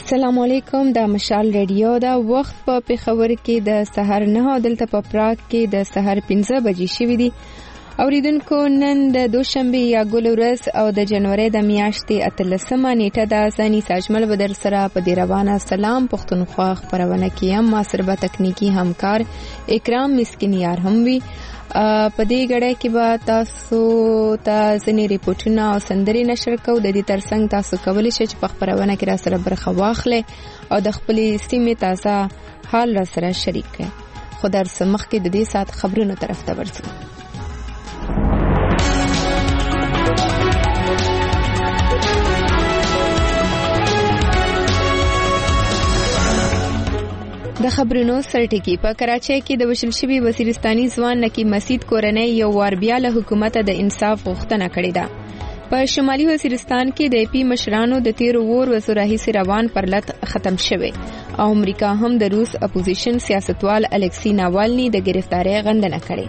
السلام علیکم. د مشال ریډیو دا وخت په پیښور کې د سحر 9 دلته په پراګ کې د سحر 15 بجې شوې دي. اوریدونکو نن د دوشنبه یا ګل ورځ او د جنوري د میاشتې 13مه نیټه د ځاني ساجمل بدر سره په دی روانه سلام پښتونخوا خبرونه کې هم ما سره به تکنیکی همکار اکرام مسکینیار هم وي. په دې غړې کې به تاسو ته ځینې ریپورتونه او سندري نشر کوو. د دې ترڅنګ تاسو کولی شئ چې په خبرونه کې را سره برخه واخلئ او د خپل سیمې تازه حال را سره شریک کړئ. خو در سمخ کې د دې سات خبرونو طرف ته ورځو. د خبرونو سرټکی په کراچۍ کې د وشل شوی وزیرستاني ځوان نقیب مسعود کورنۍ یو وار بیا له حکومت د انصاف غوښتنه کړې ده. په شمالي وزیرستان کې د پی مشرانو د 13 ورځو راهیسې روان پرلط ختم شوه او امریکا هم د روس اپوزیشن سیاستوال الکسی ناوالني د گرفتاری غندنه کړې.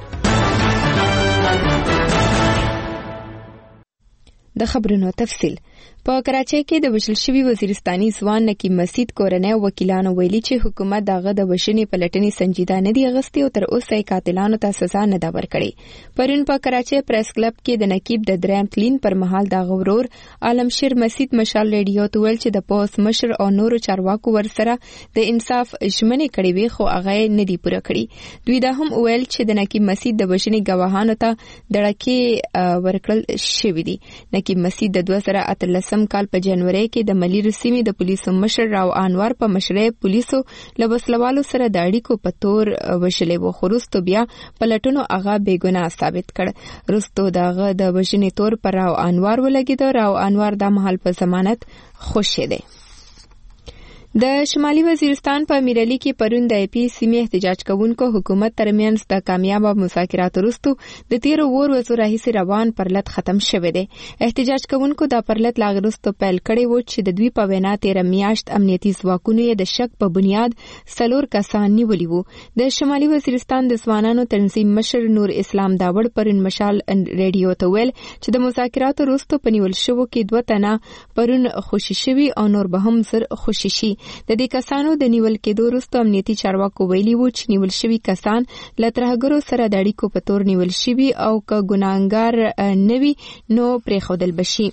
د خبرونو تفصیل په کراچۍ کې د وشل شوی وزیرستاني ځوان نقیب مسعود کورنۍ وکیلانو ویلي چې حکومت دغه د وشنې پلټنې سنجیده نه دی غوښتي او تر اوسه قاتلانو ته سزا نه دا ورکړي. پرون په کراچۍ پریس کلب کې د نقیب د دریم تلین پر مهال د غورور عالمشیر مسعود مشال ریډیو ته ویل چې د پوس مشر او نورو چارواکو ورسره د انصاف ژمنې کړې وي خو هغه نه دی پوره کړی. دوی دا هم ویل چې د نقیب مسعود د وشنې گواهانو ته دړکې ورکړل شوې دي. نقیب مسعود د 2013 کال په جنوري کې د ملي رسمي د پولیسو مشر راو انور په مشرۍ پولیسو لبسلوالو سره د اړیکو په تور وشلې و خو وروسته بیا پلټونو هغه بیګناه ثابت کړ. وروسته دغه د وژنې تور پر راو انور ولګید. راو انور د محل په ضمانت خوشی دی. د شمالي وزیرستان په میرلی کې پرون د پی سیمې احتجاج کوونکو حکومت ترمنځ د کامیاب مذاکرات وروسته د 13 ورځو راهیسې روان پرلط ختم شوه دی. احتجاج کوونکو د پرلط لاغرستو پیل کړي و چې د دوی په وینا 13 میاشت امنیتي ځواکونو یې د شک په بنیاد 4 کسان نیولي وو. د شمالي وزیرستان د ځوانانو تنظیم مشر نور اسلام داوړ پرون مشال ریډیو ته ویل چې د مذاکراتو وروسته پنیول شوو کې 2 تنه پرون خوشی شوي او نور به هم سر خوشی شي. د دې کسانو د نیول کېدو وروسته امنیتي چارواکو ویلي وو چې نیول شوي کسان له ترهګرو سره د اړیکو په تور نیول شوي او که ګناهګار نه وي نو پرېښودل بشي.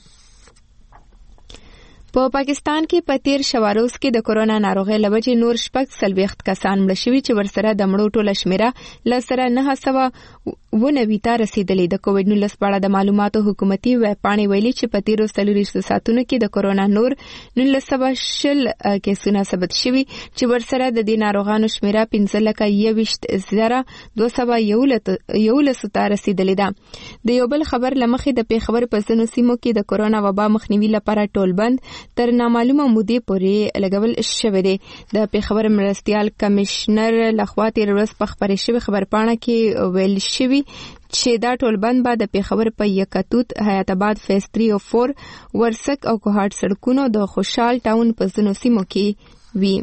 په پاکستان کې په 13 شواروز کې د کورونا ناروغۍ لوجې نور 40 کسان مړ شوي چې ورسره د مړو ټوله شمیره لسره 990 ته رسیدلې. د کووډ 19 په اړه د معلوماتو حکومتي ویبپاڼې ویلي چې په 13 ساعتونو کې د کورونا نور 1920 کیسونه ثبت شوي چې ورسره د دې ناروغانو شمیره 15,211 ته رسیدلې ده. د یو بل خبر لمخې د پیښور په ځینو سیمو کې د کورونا وبا مخنیوي لپاره ټولبند تر نامعلومه مودې پورې لګول شوې ده. د پیښور مرستيال کمشنر لخوا تیر ورځ په خبري شوی خبرپاڼه کې ویل شوی چې دا ټولبند به د پیښور په یکتوت حیات آباد فیز 3 او 4 ورسک او کوهاټ سړکونو د خوشحال ټاون په ځینو سیمو کې وي.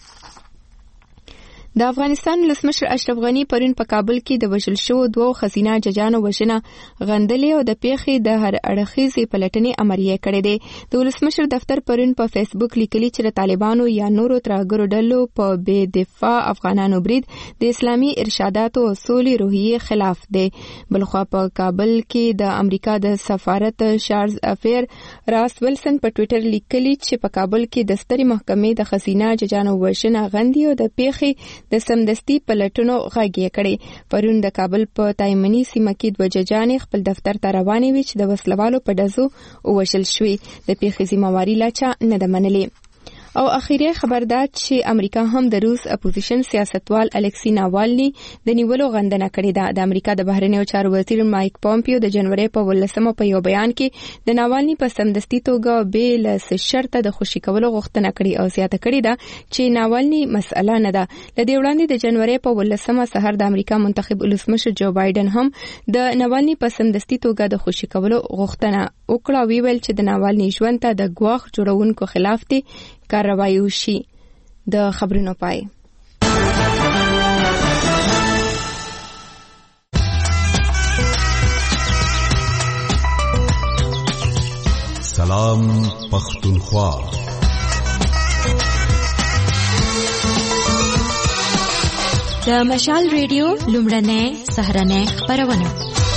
د افغانستان ولسمشر اشرف غنی پرون په کابل کې د وژل شوو 2 خزینه ججانو وژنه غندلې او د پیښې د هر اړخیزې پلټنې امریه کړې ده. د ولسمشر دفتر پرون په فیسبوک لیکلي چې طالبانو یا نورو ترهګرو ډلو په بے دفاع افغانانو برید د اسلامي ارشاداتو او اصولي روحیې خلاف ده. بلخوا په کابل کې د امریکا د سفارت چارلز افیر راس ویلسن په ټوئیټر لیکلي چې په کابل کې د سترې محکمې د خزینه ججانو وژنه غندي او د پیښې د سمدستي پلټونو غږی کړي. پرون د کابل په تایمنی سیمه کې 2 ججانې خپل دفتر ته روانې وي چې د وسلوالو په ډزو وشل شوې. د پیښې ذمہواری لا چا نه ده منلې. او اخیری خبردار چې امریکا هم د روس اپوزیشن سیاستوال الکسی ناوالني د نیولو غندنه کړې ده. د امریکا د بهرنیو چارو وزیر مایک پومپیو د جنوري په 18 په یو بیان کې د ناوالني په سمدستي توګه بیل شرط د خوشی کولو غوښتنه کړې او زیاته کړې ده چې ناوالني مسأله نه ده. لدې وړاندې د جنوري په 18 سحر د امریکا منتخب ولسمشر جو بایدن هم د ناوالني په سمدستي توګه د خوشی کولو غوښتنه وکړه. ویل چې د ناوالني ژوند ته د ګواښ جوړونکو خلاف دي کاروایی وشي. د خبرونو پای. سلام پختونخوا. د مشال ریډیو لومړنۍ سهارنۍ خپرونه.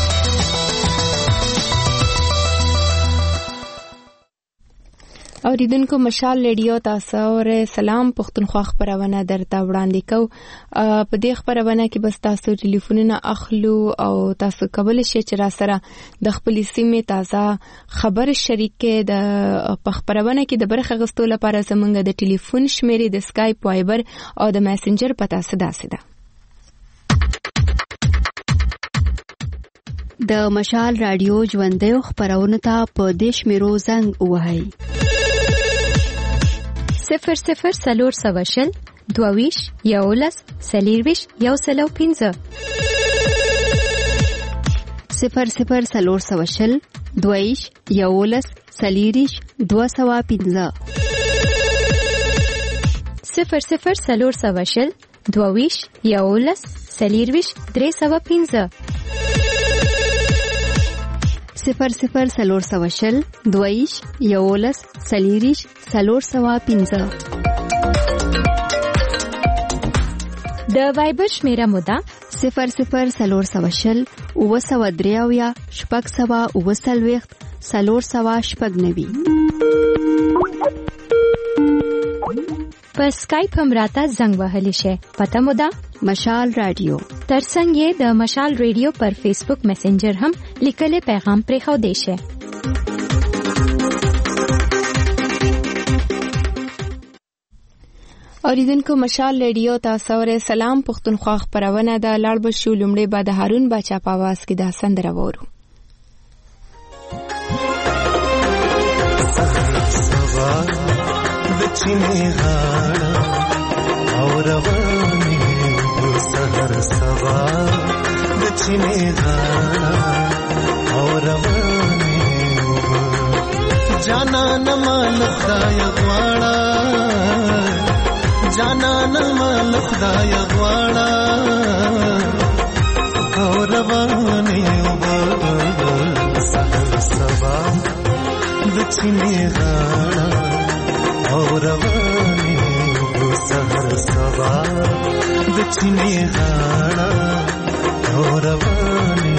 اوریدونکو مشال ریډیو تاسو اور سلام پښتونخوا خبرونه درته وړاندې کو. په دې خبرونه کې بس تاسو ټلیفونونه اخلو او تاسو کول شي چې را سره د خپل سیمې تازه خبر شریکه د خبرونه کې د برخه غستو لپاره زمونږ د ټلیفون شمیرې د اسکایپ وایبر او د میسنجر پتا ساده د مشال رادیو ژوندۍ خبرونه ته په دیش میرو زنګ وهاي 00 سلور سواشل دوویش یولس سلیرویش یوسلو 15 00 سلور سواشل دوویش یولس سلیریش 215 00 سلور سواشل دوویش یولس سلیرویش 315 00 سلور سواشل دویش یولس سلیریش 315 د وایبر شمیره مودا 00 سلور سواشل وسودریاویا شپږ سوا وسلويخت سلور سوا شپږ نوي په اسکایپ هم راته زنګ وهلی شي. پته مو ده مشال رادیو. ترڅنګ یې د مشال ریډیو پر فیسبوک میسنجر هم لیکلي پیغام پرې خو دی شي. اوریدونکو مشال ریډیو تاسو اور سلام پښتونخوا خبرونه د لاړ بشو لومړی بعد هارون باچا په आवाज کې د سندره وورو. چینه غاړه او روانې سحر سبا د چینه غاړه او روانې جانا نمال خدای غواړه جانا نمال خدای غواړه او روانې سحر سبا د چینه غاړه او روانې سحر سبا د چینه غاړه او روانې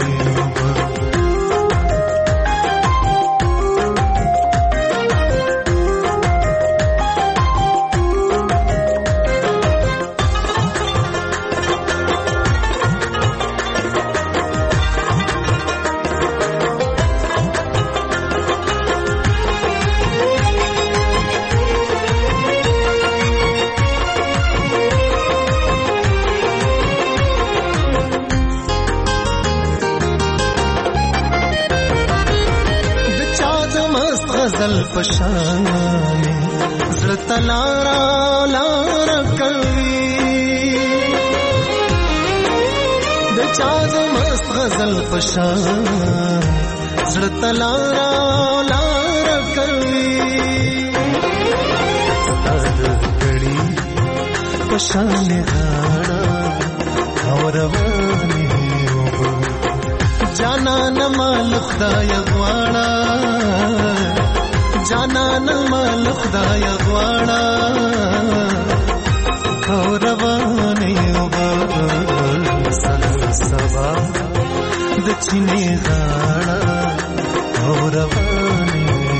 پشانې زړه تلارا لار کوي د چا د مست غزل پشان زړه تلارا لار کوي ستاد کړي پشانې غاړه او روانې جانا نمال خدای غواړه جانا نمال خدای غواړه او روانې سحر سبا د چینه غاړه او روانې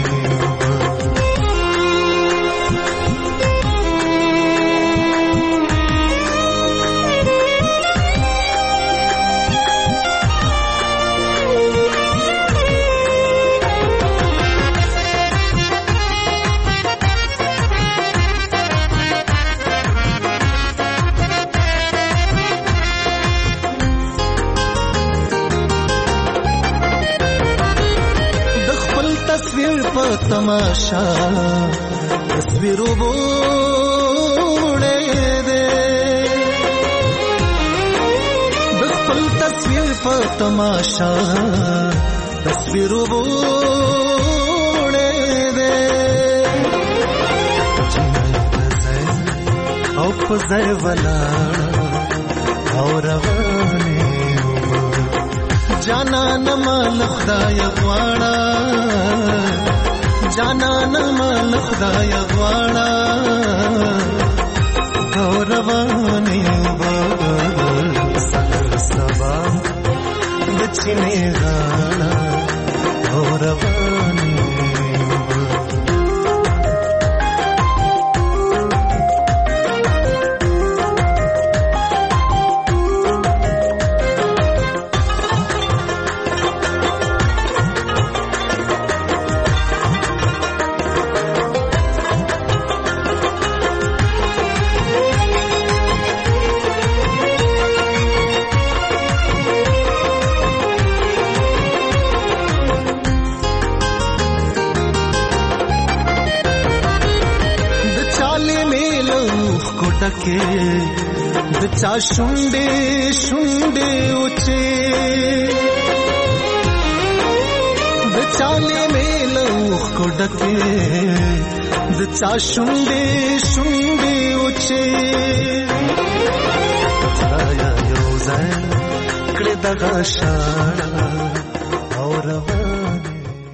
تماشا تصویرو بوڑے دے بخپل تصویر پر تماشا تصویرو بوڑے دے جنائی پزائی او پزائی ولاڑا او روانی جانا نمال خدای غواړه جانا نمال خدای غواړه او روانې سینې غاړه او روانې د چا شونډې شونډې اوچې د چالې میلوخ کو ډکې د چا شونډې شونډې اوچې خدایا یو ځای کړې دغه شاړه او روانې.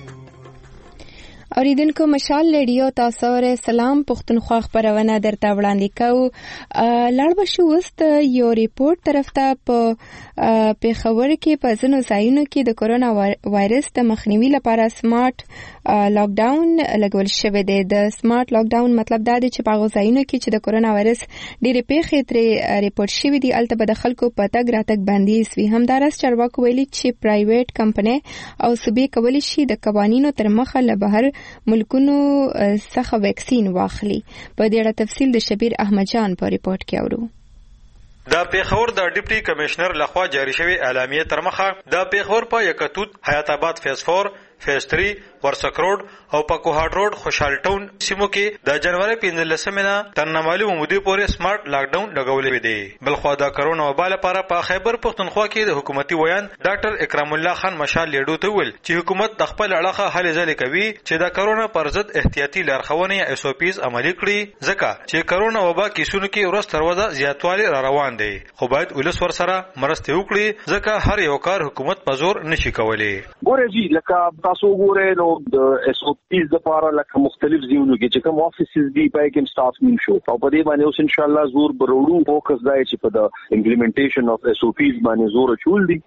اوریدونکو مشال ریډیو تاسو سره سلام پښتونخوا خبرونه درته وړاندې کوو. لاړ بشو وست یو ریپورت طرف ته په پیښور کې په ځینو ځایونو کې د کورونا وایرس د مخنیوي لپاره سمارټ لاک ډاون لګول شوی دی. د سمارټ لاک ډاون مطلب دا دی چې په هغو ځایونو کې چې د کورونا وایرس ډېرې پیښې ترې ریپورت شوي دي هلته به د خلکو په تګ راتګ بندیز وي. همداراز چارواکو ویلي چې پرایویټ کمپنۍ او صوبې کولی شي د قوانینو تر مخه له بهر ملکونو څخه ویکسین واخلي. په دې اړه تفصیل د شبیر احمد جان په ریپورت کې اورو. د پیښور د ډیپټي کمشنر لخوا جاری شوی اعلامیه تر مخه د پیښور په یکتوت حیات آباد فیز 4 فیز 3 ورسک روډ او په کوهاټ روډ خوشحال ټاون سیمو کې د جنوري 15 نه تر نامعلومه مودې پورې سمارټ لاک ډاون لګولې دی. بلخوا د کرونا وبا لپاره په خیبر پښتونخوا کې د حکومتي ویان ډاکټر اکرام الله خان مشال لیډو ته ویل چې حکومت د خپل اړخه هلې ځلې کوي چې د کرونا پر ضد احتیاطي لارښوونې اس او پیز عملي کړي ځکه چې کرونا وبا کیسونو کې ورځ تر ورځې زیاتوالی را روان دی. خو باید ولس ورسره مرسته وکړي ځکه هر یو کار حکومت په زور نشي کولی. ګورې جی لکه تاسو ګورئ نو د اس او پیز لپاره لکه مختلف ځایونو کې چې کوم افیسز دي پای کې سټاف نیم شو او په دې باندې اوس ان شاء الله زور برولو فوکس دی چې په د امپلیمنټیشن اف اس او پیز باندې زور چول دي.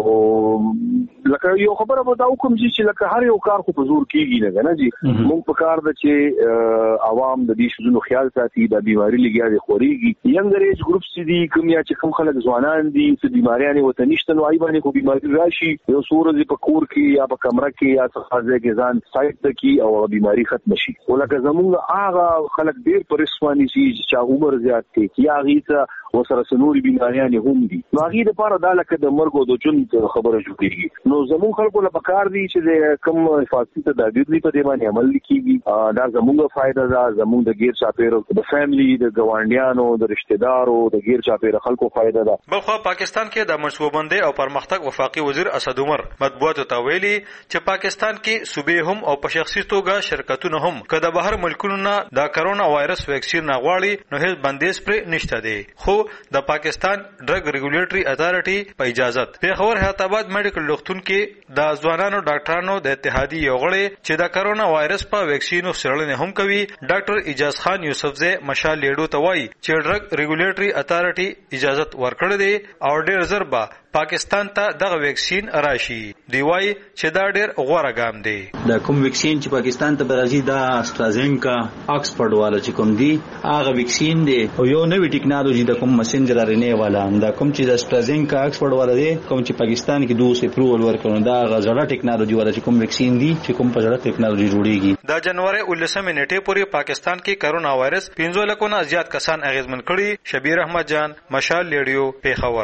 لکه یو خبره به دا حکم چې لکه هر یو کار خو په زور کیږي نه جی موږ په کار د چې عوام د دې شذونو خیال ساتي د بیماری لګیا دي خوريږي ینګر ایج ګروپس دي کوم یا چې کوم خلک ځوانان دي چې بیماریانه وته نشته نو ای باندې خو بیماری راشي یو سورې په کور کې یا په کمره کې یا څه ځای ځان سایت کی او بیماری ختم شي. ولکه زمونږ هغه خلک ډیر پریشانی شي چې عمر زیات دي یا غیته وسره سنوري بیماریان هم دي نو هغه د پاره د لکه د مرګ او د جون خبره جوړیږي. نو زمونږ خلکو له پکار دي چې کم حفاظتي تدابیر دي په دې باندې عمل کیږي. دا زمونږ فائدہ ده زمونږ د غیر چاپیرو د فیملی د ګوانډیانو د رشتہ دارو د غیر چاپیرو خلکو فائدہ ده. بلخوا پاکستان کې د منصوببندۍ او پرمختګ وفاقي وزیر اسد عمر مطبوعاتو ته ویلي چې پاکستان کې صوبې هم او په شخصي توګه شرکتونه هم کله بهر ملکونو نه د کرونا وایرس ویکسین غواړي نو هیڅ بندیز پر نشته دی. خو د پاکستان ډرګ ریګولیټري اتھارټي په اجازه پیښور حیات آباد میډیکل لوختون کې د ځوانانو ډاکټرانو د اتحادیې یو غړي چې د کرونا وایرس په ویکسینو څېړنې هم کوي ډاکټر اجاز خان یوسفزی مشال لیډو ته وایي چې ډرګ ریګولیټري اتھارټي اجازه ورکړې ده او ډېر زربا پاکستان ته دغه ویکسین راشي. دی وایي چې دا ډېر غوړه ګام دی. دا کوم ویکسین چې پاکستان ته راځي دا استرازینکا آکسفورد والا چې کوم دی هغه ویکسین دی او یو نوې ټیکنالوژي د کوم مسنجر ار ان اے والا دا کوم چې د استرازینکا آکسفورد والا دی کوم چې پاکستان کې دوه اپروول ورکړو دا غزړه ټیکنالوژي والا چې کوم ویکسین دی چې کوم په جوړه ټیکنالوژي جوړیږي. د جنوري 19 نیټه پورې پاکستان کې کرونا وایرس 15 لکه نه زیات کسان اغیزمن کړي. شبیر احمد جان مشال ریډیو پیښور.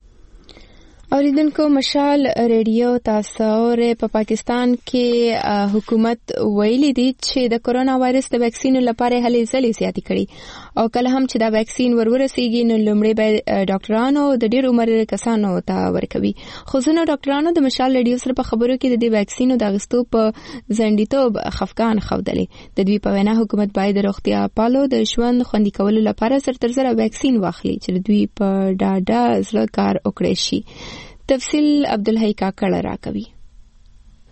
اوریدونکو مشال ریډیو تاسو په پاکستان کې حکومت ویلي دی چې د کرونا وایرس د ویکسین لپاره هلې ځلې زیاتې کړي او کله هم چې دا ویکسین ورسیږي نو لومړی به ډاکټرانو د ډېر عمر کسانو ته ورکوي. خو ځینو ډاکټرانو د مشال ریډیو سره په خبرو کې د دې ویکسینو د اخیستو په ځنډیتوب خفګان ښودلې. د دوی په وینا حکومت باید د روغتیا پالو د ژوند خوندي کولو لپاره زر ویکسین واخلي چې دوی په ډاډه زړه کار وکړي شي. تفصیل عبدالحی کاکړ راکوي.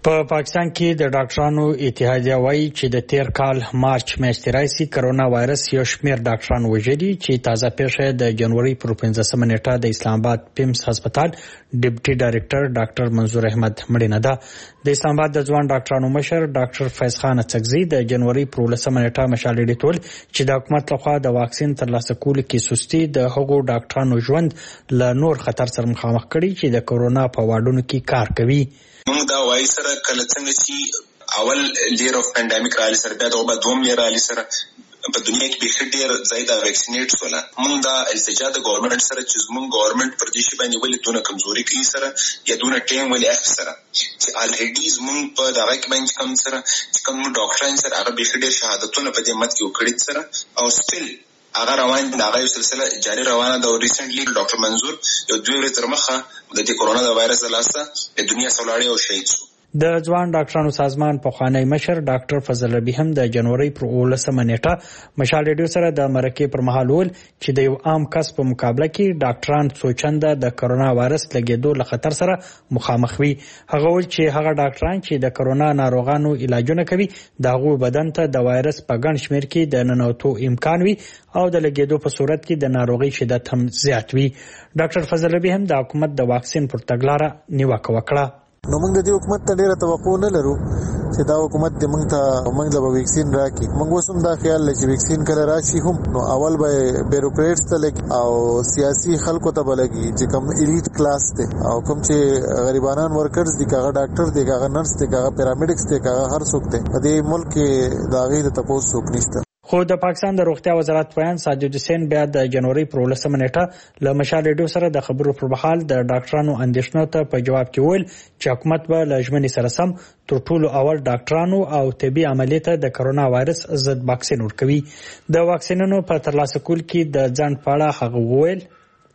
په پاکستان کې د ډاکټرانو اتحادیه وایي چې د تیر کال مارچ میاشتې راځي کرونا وایرس یو شمېر ډاکټران وژلي چې تازه پیښه د جنوري پر 15 نیټه د اسلام آباد پیمز هسپتال ډیپټي ډایرکټر ډاکټر منظور احمد مړینه ده. د اسلام آباد د ځوان ډاکټرانو مشر ډاکټر فیض خان اڅکزي د جنوري پر 15 نیټه مشال ډیټول چې د حکومت لخوا د واکسین ترلاسه کولو کې سستی د هغو ډاکټرانو ژوند له نور خطر سره مخامخ کړي چې د کرونا په واډونو کې کار کوي. موږ دا وایي سره کله څنګه چې اول لیر اف پاندیمیک راځي سره بیا د دوم لیر راځي سره په دنیا کې به ډېر زیاده ویکسینیټ سره موږ دا التجا د ګورنمنت سره چې موږ ګورنمنت پر دې شی باندې ولې دونه کمزوري کوي سره یا دونه ټیم ولې اخ سره چې الریډیز موږ په دغه کې باندې کم سره چې کوم ډاکټران سره هغه به ډېر شهادتونه په دې مت کې وکړي سره او سټیل هغه روان د هغه سلسله جاری روانه ده. ریسنټلی ډاکټر منظور یو 2 ورځې تر مخه د دې کورونا د وایرس د لاسه د دنیا سولاړي او شهید شو. د ځوان ډاکټرانو سازمان پخوانی مشر ډاکټر فضل ربی هم د جنوري پر 18 نیټه مشال ریډیو سره د مرکې پر مهال ول چې د یو عام کس په مقابله کې ډاکټران سوچنده د کرونا وایرس لګیدو له خطر سره مخامخ وي. هغه ول چې هغه ډاکټران چې د کرونا ناروغانو علاجونه کوي دغه بدن ته د وایرس په ګڼ شمېر کې د ننوتو امکان وي او د لګیدو په صورت کې د ناروغي شدت هم زیات وي. ډاکټر فضل ربی هم د حکومت د واکسین پر تګلارې نیوکه وکړه. نو موږ د دې حکومت ته ډیره توقع نه لرو چې دا حکومت د موږ ته ویکسین راکړي. موږ وسوم دا خیال لري چې ویکسین کله راشي هم نو اول به بیروکریټس ته لګي او سیاسي خلکو ته بلګي چې کوم الیټ کلاس ته او کوم چې غریبانان ورکرز دي کاغه ډاکټر دي کاغه نرس دي کاغه پیرامیډکس دي کاغه هر څوک ته په دې ملک کې دا غي د تاسو څوک نشته. خو د پاکستان د روغتیا وزارت بیان ساجد حسین بیا د جنوري پر 18 نیټه له مشال ریډیو سره د خبرو پر مهال د ډاکټرانو اندېښنو ته په جواب کې ویل چې حکومت به له ژمنې سره سم تر ټولو اول ډاکټرانو او طبي عملیات د کرونا وایرس ضد واکسین ورکوي. د واکسینونو په ترلاسه کول کې د ځان پاړه هغه ویل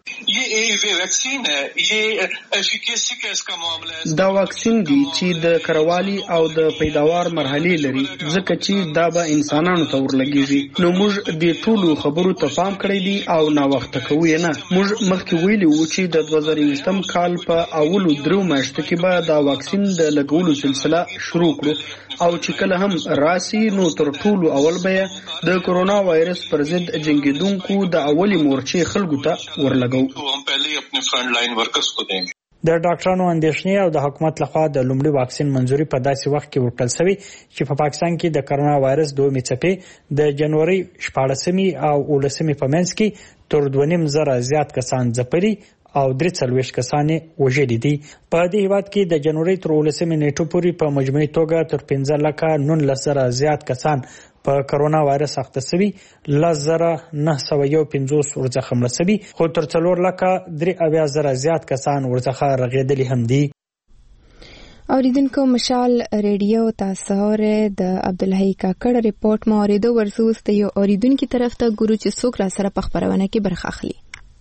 دا واکسین دی چې د کروالي او د پیداوار مرحلې لري ځکه چې دا به انسانانو ته ورلګيږي. نو موږ د ټولو خبرو ته پام کړی دی او نا وخت کوي نه. موږ مخکې ویلي وو چې د 2020 کال په اولو 3 میاشتو کې به دا واکسین د لګولو سلسله شروع کړو او چې کله هم راسي نو تر ټولو اول به د کرونا وایرس پر ضد جنگیدونکو د اولی مورچې خلکو ته ورلګو. د ډاکټرانو اندېښنې او د حکومت لخوا د لومړي واکسین منځوري په داسې وخت کې ورکړل شوی چې په پاکستان کې د کرونا وایرس دومې څپې د جنوري 14 او 19 په منځ کې تر 2.5 زیات کسان ځپلي او 43 کسان وژلي دي. په دې هیواد کې د جنوري تر 19 نیټو پورې په مجموعي توګه تر 15,19,000 زیات کسان په کرونا وایرس اخته شوي، 10,951 ورڅخه مړه شوي، خو تر 4,03,000 زیات کسان ورڅخه رغېدلي هم دي. اوریدونکو مشال ریډیو تاسو اوره د عبدالحی کاکړ ریپورت ما اوریدو ورسوس ته یو اوریدونکو طرف ته ګورو چې څوک را سره په خبرونه کې برخه اخلي.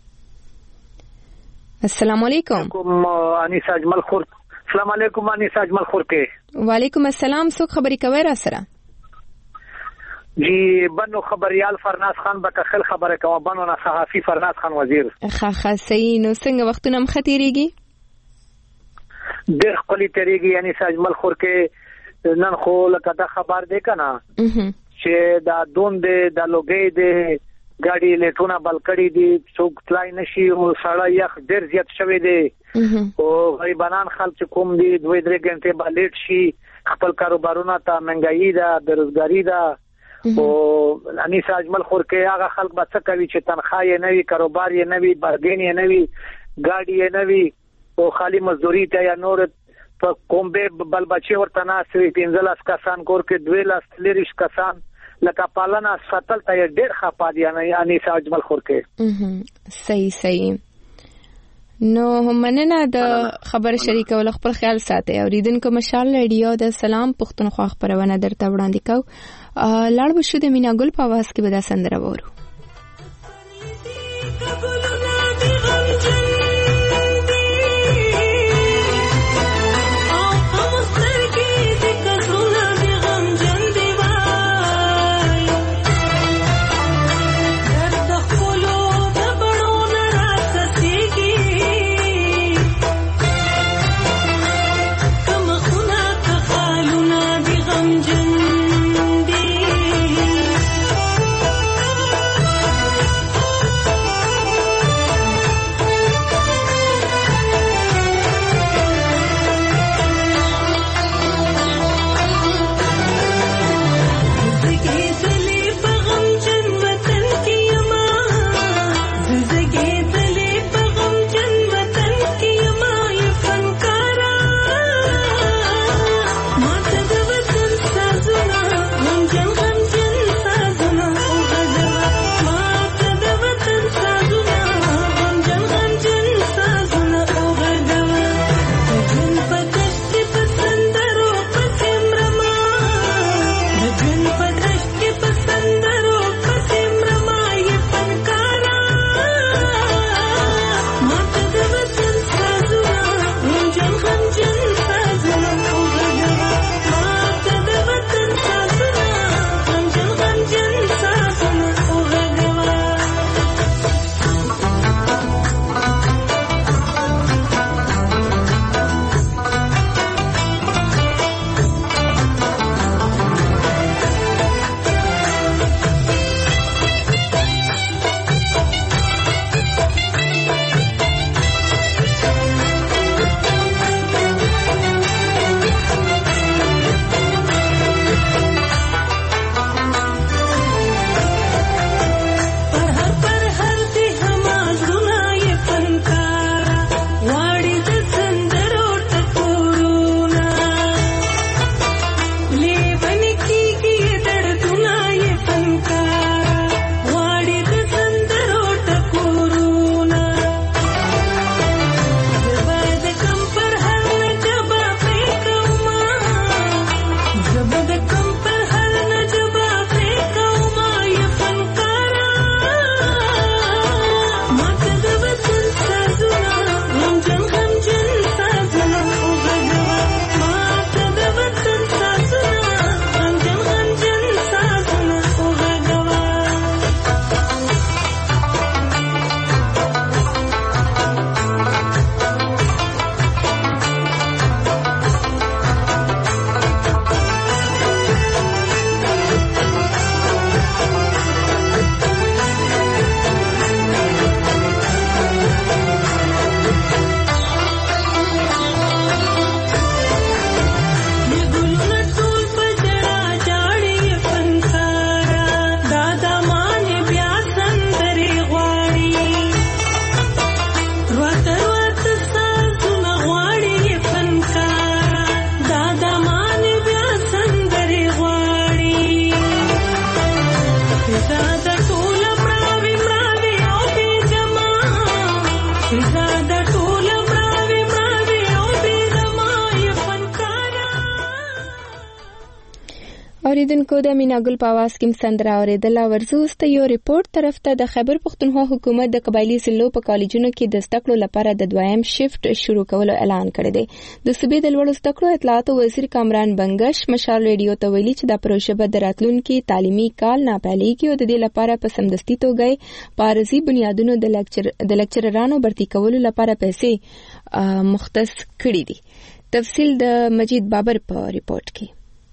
السلام علیکم. انیس اجمل خور. السلام علیکم انیس اجمل خور کې. وعلیکم السلام. څوک خبرې کوي را سره؟ جی بنو خبریال فرناز خان بکخل خبره کوم. بنو نه صحافي فرناز خان وزیر. صحیح. نو څنګه وختونه مختيريږي؟ ډېر خپلې تیریږي. یعنی ساجمل خور کې نن خو لکه دا خبر دی کنه چې دا دون دی د لوګي دی ګاډي لیټونه بلکړي دي څوک تلای نشي او سړی یخ ډېر زیات شوی دی او غریبانان خلک کوم دي 2-3 غنټه به لیټ شي خپل کاروبارونه ته منګایي ده بیروزګاری ده او انیس اجمل خور کې هغه خلک به څه کوي چې تنخواه یې نه وي کاروبار یې نه وي برګین یې نه وي ګاډي یې نه وي او خالی مزدوري ته یا نور په کومبه بل بچي ورته ناسوي 15 کسان کور کې 2 کسان لکه پالنا ساتل ته ډېر خپاد یعنی انیس اجمل خور کې. صحیح. نو مننه د خبر شریکول خپل خیال ساتي. اوریدونکو مشال ریډیو د سلام پښتونخوا خبرونه درته وړاندې کو. لاړ بشو د مینا ګل په आवाज کې به دا سندره وورو. اوریدونکو د میناګل په आवाज کې سندره اوریدل ورزوسته یو ریپورت طرف ته د خیبر پښتونخوا حکومت د قبایلی ضلعو په کالجونو کې د زده کړو لپاره د دویم شفت شروع کولو اعلان کړی دی. د صوبې د لوړو زده کړو اطلاعات وزیر کامران بنگش مشال ریډیو ته ویلي چې د پروژه به د راتلونکي تعلیمي کال نه پیلېږي او د دې لپاره په سمدستي توګه په عارضي بنیادونو د لیکچررانو برتي کولو لپاره پیسې مختص کړي دي. تفصیل د مجید بابر په ریپورت کې.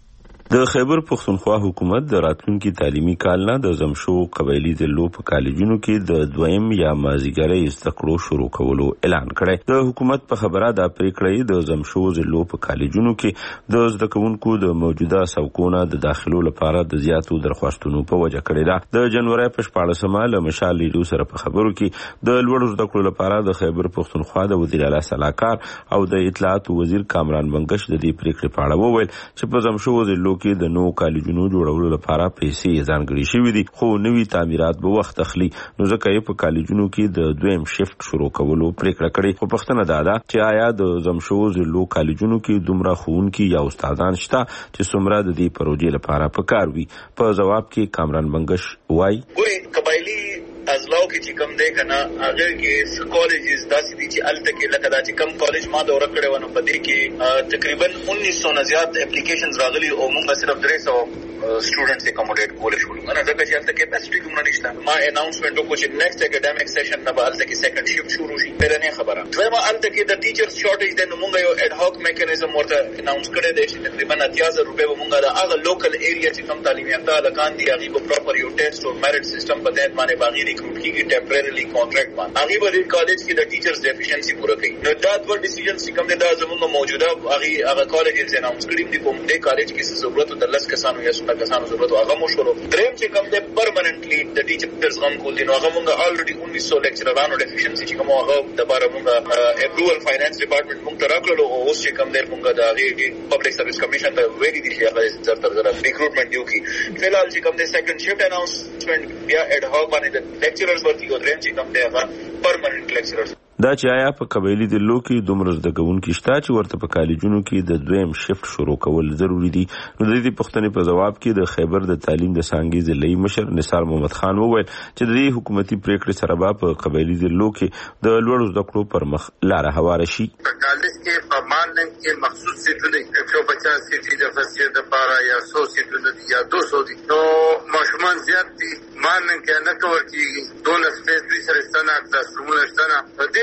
د خیبر پښتونخوا حکومت د راتلونکي تعلیمي کال نه د زمشو قبایلی ضلعو په کالجونو کې د دویم یا مازیګری زده کړو شروع کولو اعلان کړی. د حکومت په خبره دا پریکړه د زمشو ضلعو په کالجونو کې د زده کوونکو د موجوده سوکونه د داخلو لپاره د زیاتو درخواستونو په وجه کړی ده. د جنوري په 14مه له مشال ریډیو سره په خبرو کې د لوړو زده کړو لپاره د خیبر پښتونخوا د وزیر اعلی صلاحکار او د اطلاعات وزیر کامران بنگش د دې پریکړې په اړه وویل چې په زمشو ضلعو کې د نو کالجونو جوړولو لپاره پیسې ځانګړي شوې دي، خو نوي تعمیرات به وخت اخلي، نو ځکه یې په کالجونو کې د دویم شفت شروع کولو پریکړه کړې. خو پښتنه دا ده چې آیا د زمشو ضلعو کالجونو کې دومره ښوونکي یا استادان شته چې څومره د دې پروژې لپاره پکار وي؟ په جواب کې کامران بنگش وایي قبایلی ازلاو کې چې کم دی کنه هغه کې کالجز داسې دي چې الته کې لکه دا چې کم کالج ما دوره کړې ونه په دې کې تقریبا 1900 نه زیات اپلیکیشنز راغلي او موږ صرف 300 سټوډنټس اکوموډیټ کولای شو. نه ځکه چې الته کې کیپاسټي کوم نشته. ما اناونسمنت وکړ چې نیکسټ اکیډمیک سیشن نه به الته کې سیکنډ شفت شروع شي. پیرنه خبره دویمه الته کې د ټیچرز شارټیج د موږ یو اډ هاک میکانیزم ورته اناونس کړی دی چې تقریبا 8000 روپے به موږ د هغه لوکل ایریا چې کوم تعلیمي یافته لکان دي هغه په پراپر یو ټیسټ او میرټ سیستم په دې باندې باغی ریکروټ کیږي ټمپرریلی کانټریکټ باندې هغه به کالج کې د ټیچرز ډیفیشنسي پوره کوي. نو دا د ډیسیژن چې کوم دا زموږ موجوده هغه کالجز اناونس کړی دي کوم دې کالج کې ضرورت د 10 کسانو یا 16 کسانو ضرورت هغه مو شروع دریم چې کوم د پرمننټلی د ټیچرز غم کول دي نو هغه موږ الریډي 1900 لیکچررانو ډیفیشنسي چې کوم هغه د بار موږ اپروول فاینانس ډپارټمنټ موږ تراکلو او اوس چې کوم د موږ د هغه پبلک سرویس کمیشن د ویری دي چې هغه زړه ریکروټمنټ دیو کی فلحال چې کوم د سیکنډ شفت اناونسمنت بیا اډ هاک باندې د لیکچررز ورته یو دریم چې کوم د هغه پرمننټ لیکچررز دا چې آیا په قبایلی ضلعو کې دومره زده کوونکي شته چې ورته په کالجونو کې د دویم شفت شروع کول ضروری دي؟ نو د دې پوښتنې په جواب کې د خیبر د تعلیم د څانګې ضلعي مشر نثار محمد خان وویل چې د دې حکومتي پریکړې سره به په قبایلی ضلعو کې د لوړو زده کړو پر مخ لاره هواره شي. کالج کې په ماننګ کې مخصوص سیټونه 150 سیټې د فصل لپاره یا 100 سیټونه یا 200 دي، نو ماشومان زیات دي ماننګ کې نه کور کیږي دونه سپیس به سره ستنه کلاسرومونه ستنه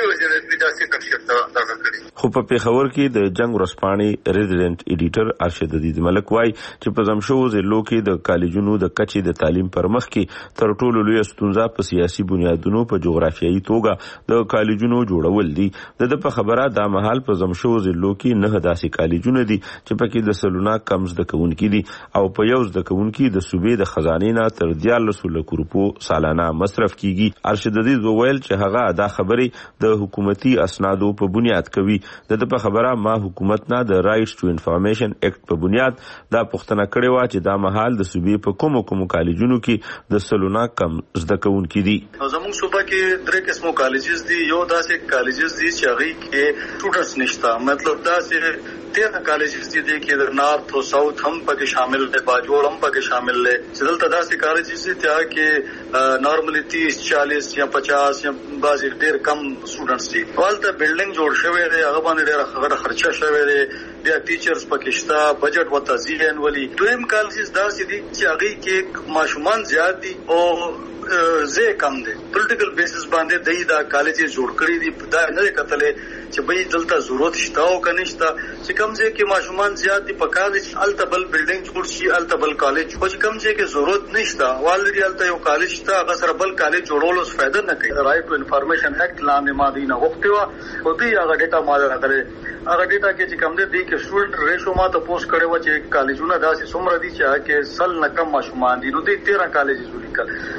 خو په پیښور کې د جنگ ورسپانې ریزیډنټ ایډیټر ارشد عزیز ملک وای چې په زمشو ضلعو کې د کالجونو د کچې د تعلیم پر مخ کې تر ټولو لوی ستونزه په سیاسي بنیادونو په جغرافیایي توګه د کالجونو جوړول دي. د په خبره د مهال په زمشو ضلعو کې نه داسې کالجونه دي چې پکې د سلونه کم زده کوونکي دي او په یو زده کوونکي د صوبې د خزانې نه تر 14 لک روپو سالانه مصرف کیږي. ارشد عزیز وویل چې هغه دا خبري د حکومتي اسنادو په بنیاد کوي. د په خبره ما حکومت نه د رائټس ټو انفارمیشن اکټ په بنیاد دا پوښتنه کړې و چې دا مهال د صوبې په کومو کالجونو کې د سلونه کم زده کوونکي دي. زموږ صوبه کې درې قسمو کالجز دي. یو داسې کالجز دي چې هغه کې سټوډنټس نشته، مطلب داسې 13 کالجز دي کې د نارث او ساوث هم پکې شامل دي، باجوړ هم پکې شامل دي. چې دلته داسې کالجز دي چې نارملی 30 40 یا 50 یا بعضې ډېر کم سټوډنټس دي. والته بلډینګ جوړ شوی دی، هغه باندې ډېره خرچه شوی دی، بیا ټیچرز پکې شته، بجټ ورته ځي انولي. دویم کالجز داسې دي چې هغه کې ماشومان زیات دي او زه کم دي. پولیټیکل بیسس باندې دای دا کالجز جوړ کړی دي، دا نه کتلې چې به دلته ضرورت شته او کنيشته چې کوم ځای کې ماشومان زیات دي په کالج التبل بلډینګ جوړ شي التبل کالج خو چې کوم ځای کې ضرورت نشته والډي الته یو کالج شته هغه سره بل کالج جوړولو فائدہ نه کوي. رائټ ټو انفارمیشن اکټ لاندې ماده نه وخت او دوی هغه ډیټا ماده راغلي. هغه ډیټا کې چې کوم دي کې سټوډنټ ریشو ما ته پوسټ کړو چې کالجونه داسې څومره دي چې هغه کې سل نه کم ماشومان دي. نو دوی 13 کالج ولیکل. بیا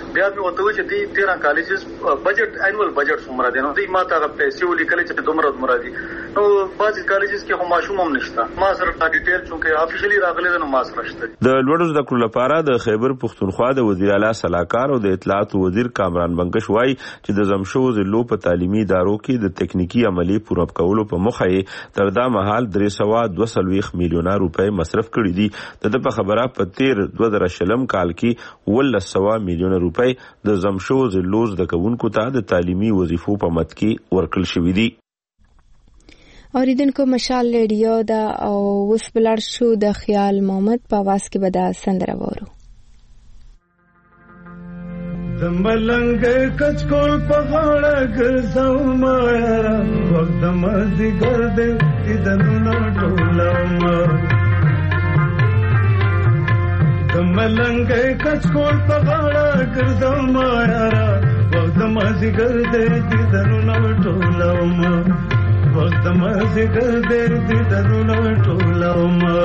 وته چې دی 13 کالجز بجټ انوال بجټ څومره دی نو دی ما ته پیسې ولیکل چې دومره دي نو بعضی کالجز کې هم ماشوم هم نشته ما سره ډیټیل چې افیشلی راغلی نو ما سره شته. د لوړو زده کړو لپاره د خیبر پختونخوا د وزیر اعلی صلاحکار او د اطلاعات وزیر کامران بنگش وایي چې د زمشو ضلعو په تعلیمي ادارو کې د تکنیکی عملی پوره کولو په موخه یې تر دا مهال 322 میلیونه روپۍ مصرف کړي دي. د په خبره په 2013 کال کې 1.1 میلیونه روپۍ د زمشو ضلعو زده کوونکو ته د تعلیمي وظیفو په مد کې ورکړل شوې دي. اوریدونکو مشال ریډیو دا او اوس بلار شو د خیال محمد په आवाज کې به دا سندره وورو. د ملنګ کچکول په غاړه ګرځاو ما وخت مازیګر دې دنو ټولاو ما د ملنګ کچکول په غاړه ګرځاو ما وخت مازیګر دې دنو ټولاو ما وخت مازیګر دې دنو ټولاو ما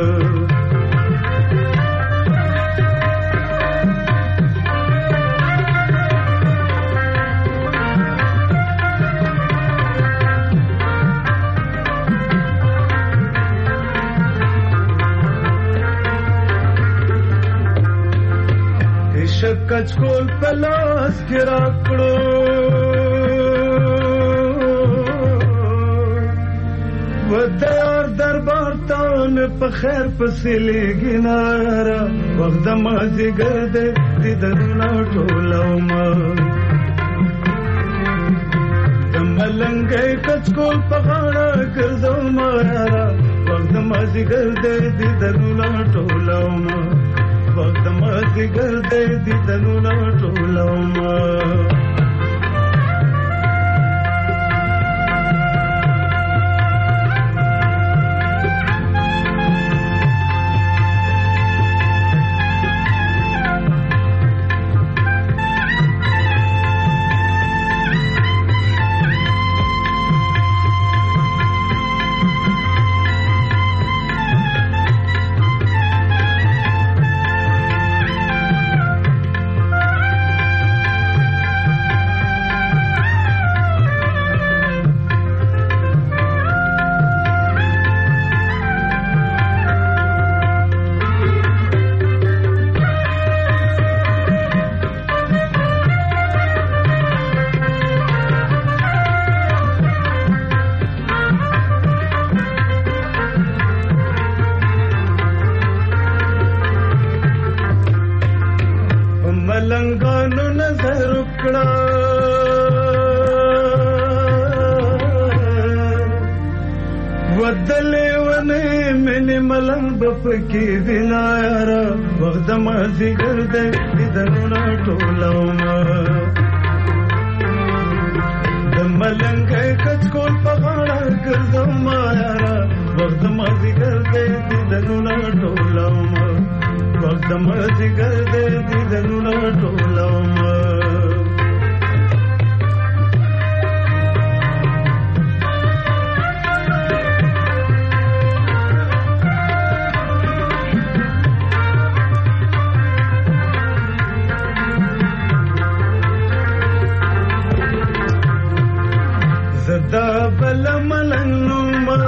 کچکول پلاس کې راکړو ودار دربار تان په خیر پسې لګینارا وخت مازیګر دې دنو ټولاو ما د ملنګ کچکول په غاړه ګرځاو ما وخت مازیګر دې دنو ټولاو ما وخت مازیګر دې دنو ټولاو ما پکې وینارا وخت مازیګر دې دنو ټولاو ما د ملنګ کچکول په غاړه ګرځاو ما وخت مازیګر دې دنو ټولاو ما وخت مازیګر دې دنو ټولاو ما زدا بل ملنو ما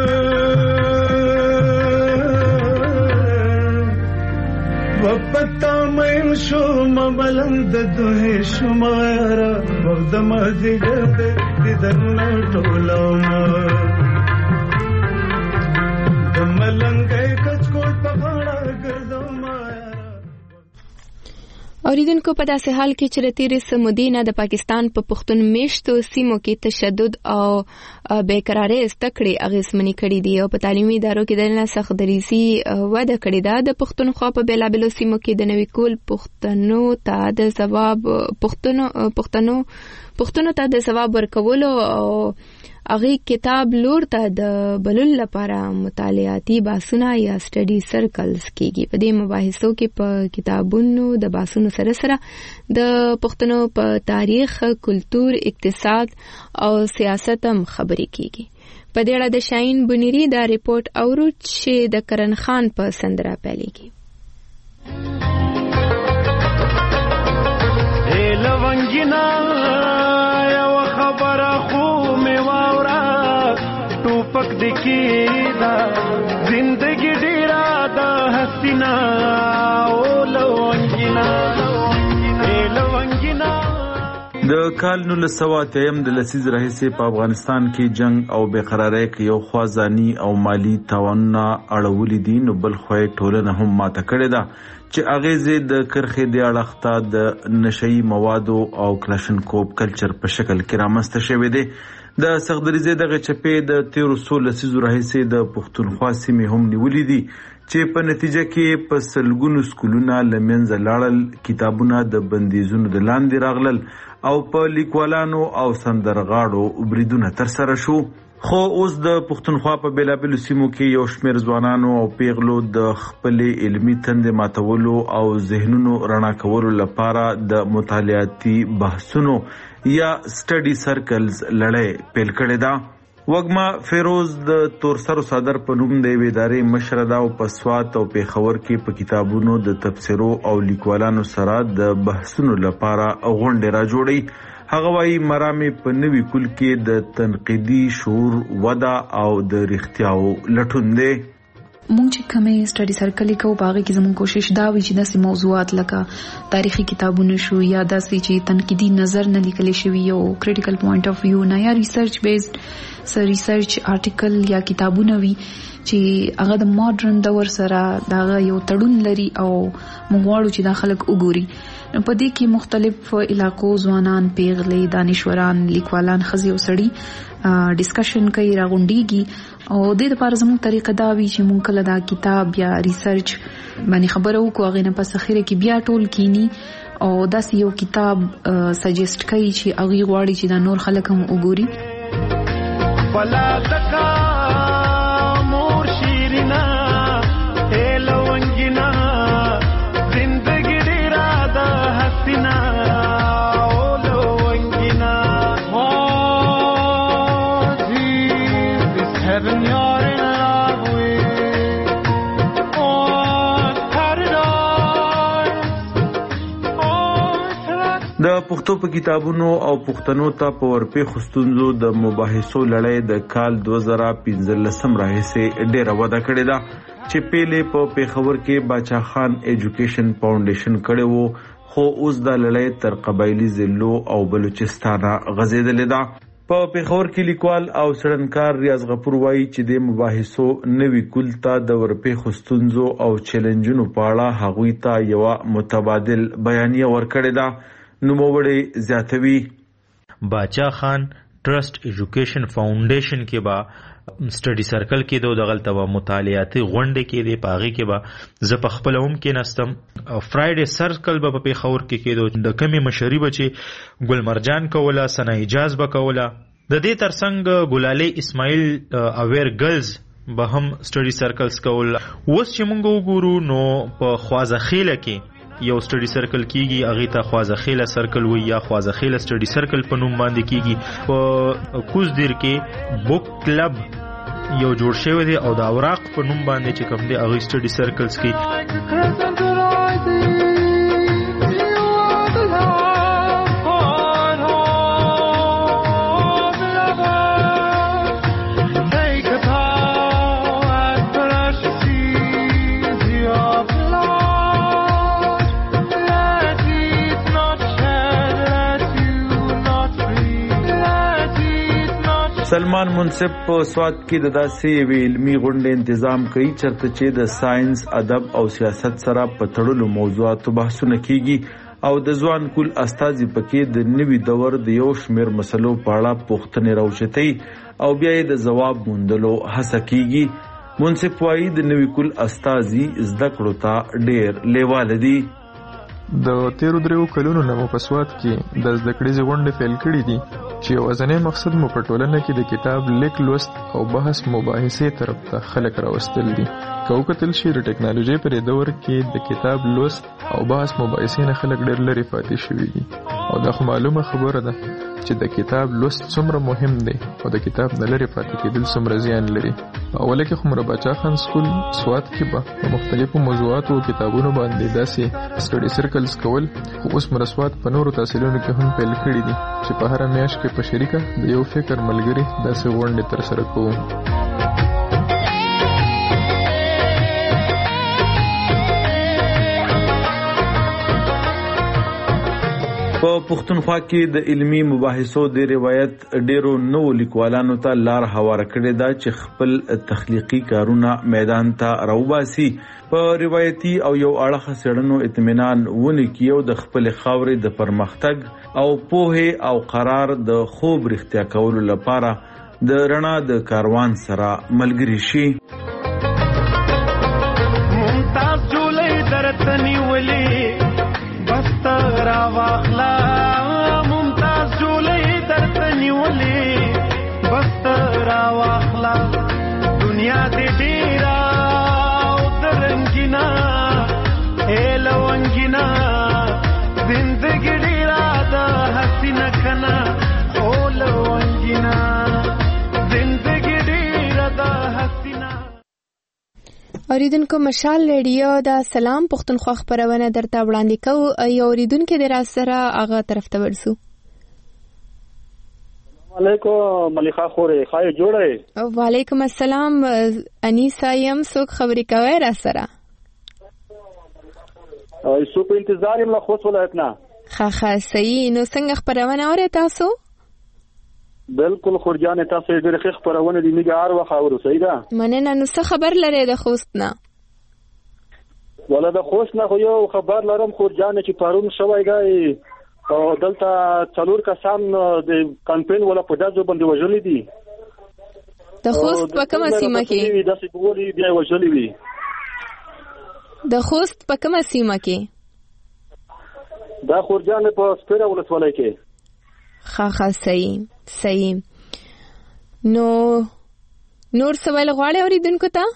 وپتا مې شو مبلند دوه شمارا وخت مازیګر دې دنو ټولاو ما د ملنګ کچکول په غاړه ګرځاو ما. اوریدونکو په داسې حال کې چې تیرې سمودینه د پاکستان په پښتون میشتو سیمو کې تشدد او بیقراری استکړې اغیزمنې کړې دي او په تعلیمي ادارو کې د نسخ دریسي وده کړې ده. د پښتونخوا په بیلابلو سیمو کې د نوي کول پښتنو ته د ثواب پښتنو ته د ثواب ورکولو او هغه کتاب لور ته د بلل لپاره مطالعاتي باسونه یا سټډي سرکلز کیږي. په دې مباحثو کې په کتابونو د باسونو سره سره د پښتنو په تاریخ، کلچر، اقتصاد او سیاست هم خبرې کیږي. په دې اړه د شاهین بنيري دا ریپورت اورو چې د کرن خان په سندره پیلېږي. لونګینا یو خبره خو می واورا ټوپک د کیدا زندگی ډیرا د حسینا او لونګینا د کال 1983 د لسیز راهیسې په افغانستان کې جنگ او بے قراری کې یو خوازانی او مالی تاوانونه اړولې دي، نو بل خو ټولنه هم ماته کړې ده چې اغیزې د کرخې د اړخته د نشئی موادو او کلاشنکوف کلچر په شکل کې رامنځته شوی دی. د سغدریزې دغه چپې د 1300 لسیزو راهیسې د پښتونخوا سیمې هم نیولې دي چې په نتیجه کې په سلګونو سکولونه لمنځه لاړل، کتابونه د بندیزونو د لاندې راغلل او په لیکوالانو او سندرغاړو بریدونه ترسره شو. خو اوس د پښتونخوا په بیلابیلو سیمو کې یو شمېر ځوانانو او پیغلو د خپلې علمي تندې ماتولو او ذهنونو رڼا کولو لپاره د مطالعاتي بحثونو یا سټډي سرکلز لړۍ پیل کړې ده. وګما فیروز د تورسرو صدر په نوم د ادارې مشر ده او په سوات او پیښور کې په کتابونو د تفسیرو او لیکوالانو سره د بحثونو لپاره غونډې را جوړي. هغه وايي مرامي په نوي کول کې د تنقیدي شعور وده او د رښتیاو لټون دی. مونږ چې کومې سټډي سرکل کوو باغې کې زموږ کوشش دا وي چې داسې موضوعات لکه تاریخي کتابونه شو یا داسې چې تنقیدي نظر نه لیکل شوی یو کریټیکل پوینټ اف ویو نه یا ریسرچ بیسډ ریسرچ آرټیکل یا کتابونه وي چې هغه د ماډرن دور سره دا یو تړون لري او موږ غواړو چې دا خلک وګوري. په دې کې مختلف علاقو ځوانان، پیغلې، دانشوران، لیکوالان، ښځې او سړي ډسکشن کوي، راغونډيږي او د دې لپاره زموږ طریقه دا وی چې موږ کله دا کتاب یا ریسرچ باندې خبرو کوو، هغه نه پس اخیره کې بیا ټول کینی او داسې یو کتاب سجیسټ کوي چې هغه غواړي چې دا نور خلک هم وګوري. ولا تکا مور شیرینا لونګینا زندگی ډیرا د حسینا او لونګینا Heaven you're in love with paradise. د پښتو په کتابونو او پښتنو ته په ورپې خستونزو د مباحثو لړۍ د کال 2015 راهیسې ډیره وده کړې ده چې پیلې په پیښور کې باچا خان ایجوکیشن فاونډیشن کړی وو، خو اوس د لړۍ تر قبایلی ضلعو او بلوچستانه غځېدلې ده. په پیښور کې لیکوال او څېړنکار ریاض غفور وایي چې د مباحثو نوي کول ته د ورپې خستونزو او چیلنجونو په اړه هغوی ته یوه متبادل بیانیه ورکړې ده. نوموړی زیاتوي باچا خان ټرست ایجوکیشن فاونډیشن کې با سټډي سرکل کې دغلته و مطالعاتي غونډې کې دی، پاغي کې با زه په خپل هم کې نستم. فرایډے سرکل په پیښور کې کېدو، د کمی مشري بچي ګل مرجان کوله، سنا اجاز بکوله، د دې ترڅنګ ګلالي اسماعیل اویر ګرلز به هم سټډي سرکلز کول. اوس چې موږ وګورو نو په خوازخیله کې یو سټډي سرکل کیږي، هغه ته خوازخیله سرکل وي یا خوازخیله سټډي سرکل په نوم باندې کیږي. په کوزدیر کې بوک کلب یو جوړ شوی دی او د اوراق په نوم باندې چې کوم دی هغه سټډي سرکلز کې. سلمان منصف په سوات کې د داسې یوې علمي غونډې تنظیم کوي چرته چې د ساينس، ادب او سیاست سره په تړلو موضوعاتو بحثونه کیږي او د ځوان کول استازي پکې د نوي دور د یو شمېر مسلو په اړه پوښتنې راوچتي او بیا د جواب موندلو هڅه کیږي. منصف وايي د نوي کول استازي زده کړو ته ډېر لیواله دي. د 13 کلونو نه په سوات کې د زده کړې غونډې پیل کړې دي چې وزنه مقصد مو په ټولنه کې د کتاب لیک لوست او بحث مباحثه طرف ته خلک راوستل دي. کوکتل شي د ټکنالوژي پر دور کې د کتاب لوست او بحث مباحثه نه خلک ډېر لري پاتې شوي دي او دا معلومه خبره ده چې د کتاب لوست څومره مهم دی او د کتاب نه لري پاتې کېدل څومره زیان لري. اوله کې خو مربچا خان سکول سواد کې به په مختلفو موضوعاتو او کتابونو باندې داسې سټډي سرکلز کول، خو اوس مرسواد په نورو تحصیلونو کې هم پیل کړي دي چې په هر میاشت کې په شریکه د یو فکر ملګری داسې غونډې ترسره کوو. په پښتونخوا کې د علمی مباحثو د روایت ډیرو نو لیکوالانو ته لار هواره کړې ده چې خپل تخلیقي کارونه میدان ته راوباسي. په روایتي او یو اړخ سړنو اطمینان ونی کیو د خپل خاورې د پرمختګ او پوهه او قرار د خوب رښتیا کولو لپاره د رڼا د کاروان سره ملګری شي. ممتاز جولې درتنی ولې بستر واخلا، ممتاز جولې درتنی ولې بستر واخلا، دنیا دې ډیرا او درنګینا هلونګینا، زندګی ډیرا د حسینه کنا اولونګینا، زندګی ډیرا د حسینه. اوریدونکو مشال ریډیو دا سلام پښتونخوا خبرونه درته وړاندې کوو. یو اوریدونکو د را سره هغه طرف ته ورسو. علیکم ملکه خورې خای جوړه. وعلیکم السلام انیسا یم، څوک خبرې کوي را سره؟ سو په انتظار یم له خوست ولایت نه. ښه صحیح. نو څنګه خبرونه اورئ تاسو؟ بالکل خورجان تاسو ډېر ښه خبرونه دي، میګه هر وخت اورو. صحیح ده، مننه. نو څه خبر لري د خوست نه؟ ولا د خوست نه خو یو خبر لرم خورجان چې پرون شوی غي او دلته څلور کسان د کمپاین ولا په دازو باندې وژلې دي. د خوست په کومه سیمه کې؟ د سیګوري بیا وژلې وي. د خوست په کومه سیمه کې؟ دا خورجان په سپیره ولسوالۍ کې. ښه صحیح. نو نور سوال غواړي اوریدونکو ته؟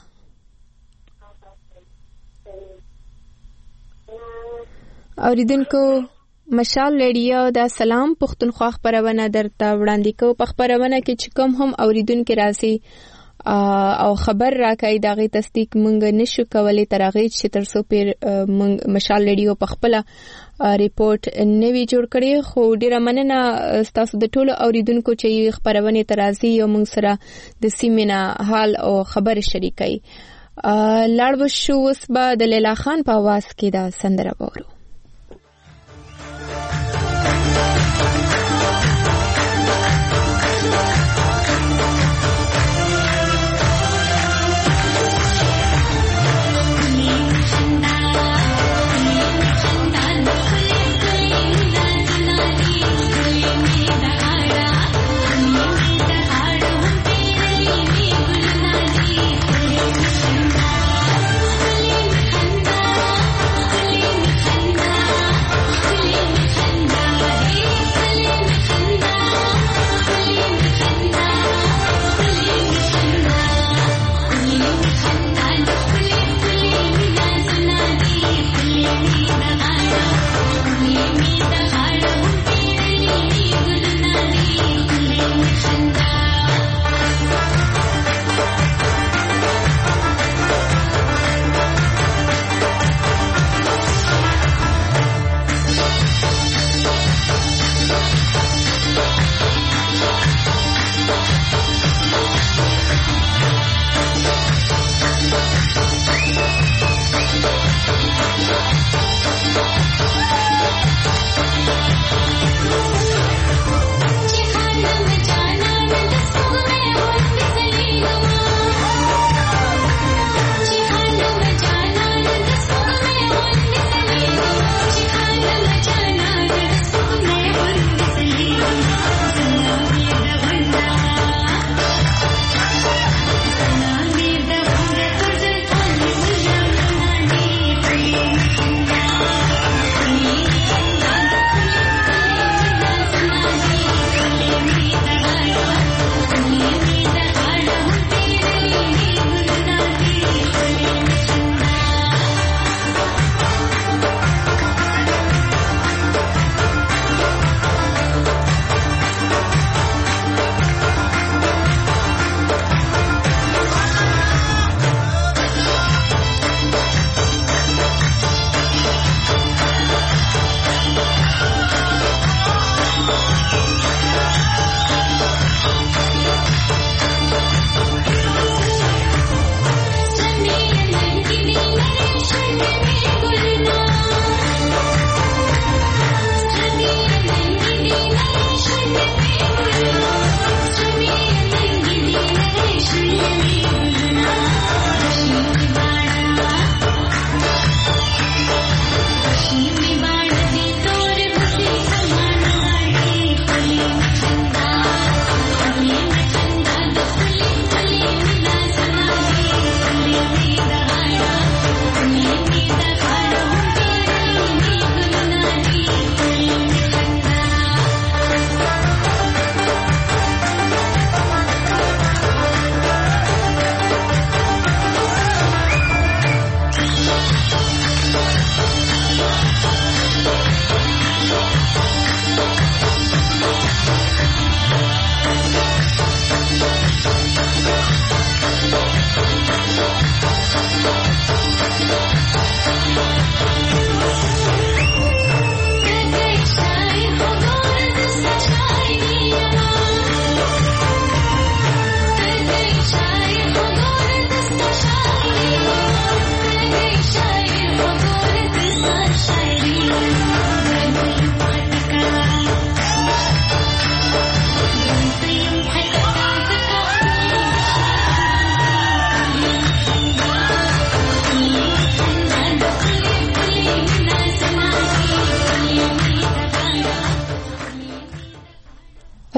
اوریدونکو مشال ریډیو دا سلام پښتونخوا خبرونه درته وړاندې کوو. په خبرونه کې چې کوم هم اوریدونکو راځي او خبر راکای دغه تصدیق مونږ نشو کولای تر هغه چې تر څو پیر مشال ریډیو په خپل ریپورت نوی جوړ کړي. خو ډیره مننه تاسو د ټولو اوریدونکو چې خبرونه ترازی او موږ سره د سیمه حال او خبر شریکي. لاړ وشو اوس به د لیلا خان په आवाज کې دا سندره وورو. خندا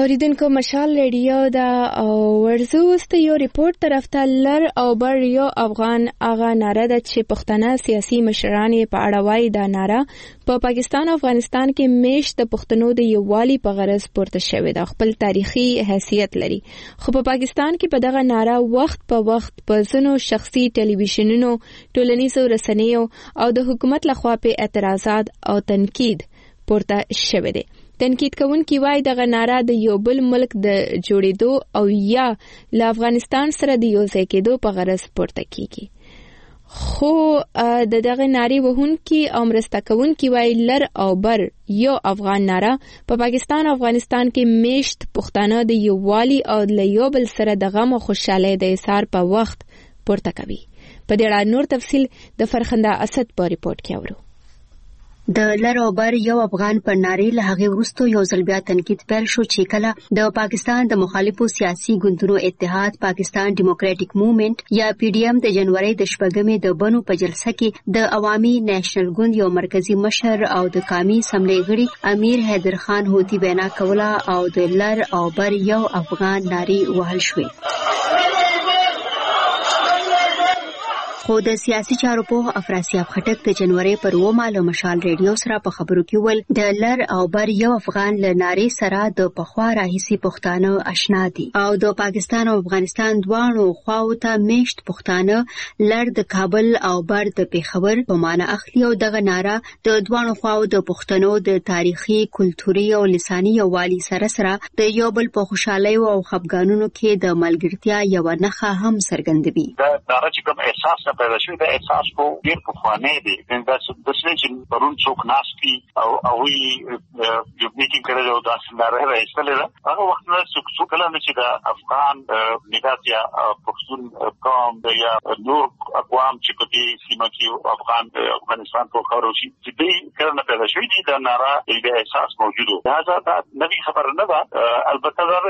اوریدونکو مشال ریډیو دا ورزو است یو ریپورت طرف ته لر او بر یو افغان اغا ناره ده چې پښتانه سیاسي مشران په اړه وایي دا ناره په پاکستان او افغانستان کې میشت د پښتنو د یووالي په غرض پورته شوې ده، خپل تاریخي حیثیت لري. خو په پاکستان کې په دغه ناره وخت په وخت په ځینو شخصي ټلویزیونونو، ټولنیزو رسنیو او د حکومت لخوا په اعتراضات او تنقید پورته شوې ده. تنقید کوونکي وایي دغه ناره د یو بل ملک د جوړېدو او یا له افغانستان سره د یو ځای کېدو په غرض پورته کیږي. خو د دغه نارې وهونکي او مرسته کوونکي وایي لر او بر یو افغان ناره په پاکستان او افغانستان کې میشت پښتانه د یووالي او له یو بل سره د غم او خوشحالۍ د اظهار په وخت پورته کوي. په دې اړه نور تفصیل د فرخنده اسد په ریپورت کې اورو. د لر او بر یو افغان پر نارې له هغې وروسته یو ځل بیا تنقید پیل شو چې کله د پاکستان د مخالفو سیاسي ګوندونو اتحاد پاکستان ډیموکراټیک موومنت یا پی ډی ایم د جنوري د شپږمې د بنو په جلسه کې د عوامي نېشنل ګوند یو مرکزی مشر او د قومي اسمبلی غړي امیر حیدر خان هوتی وینا کوله او د لر او بر یو افغان نارې وهل شوې. خو د سیاسي چارو په افراسیاب خټک د جنوري پر 9 له مشال ریډیو سره په خبرو کې ول د لر او بر یو افغان له نارې سره د پخوا راهیسي پښتانه آشنا دي او د پاکستان او افغانستان دواړو خواو ته میشت پښتانه لر د کابل او بر د پیښور په معنا اخلي او دغه ناره د دواړو خواو د پښتنو د تاریخي، کلتوري او لساني یووالي سره د یو بل په خوشحالۍ او خفګانونو کې د ملګرتیا یو نښه هم څرګندوي. دا چې کوم احساس پیدا شوی د احساس کو ډیر په خوانه دي دا چې پرون څوک ناشتي او وی یو میټینګ کړل او دا څنګه راځي هغه وخت نه څوک کله چې د افغان میډیا پښتون قوم یا نور اقوام چې په دې سیمه کې افغانستان په خاورو چې دې کړنه پیدا شوی دي دا ناره د احساس موجوده دا نوې خبره نه ده. البته دا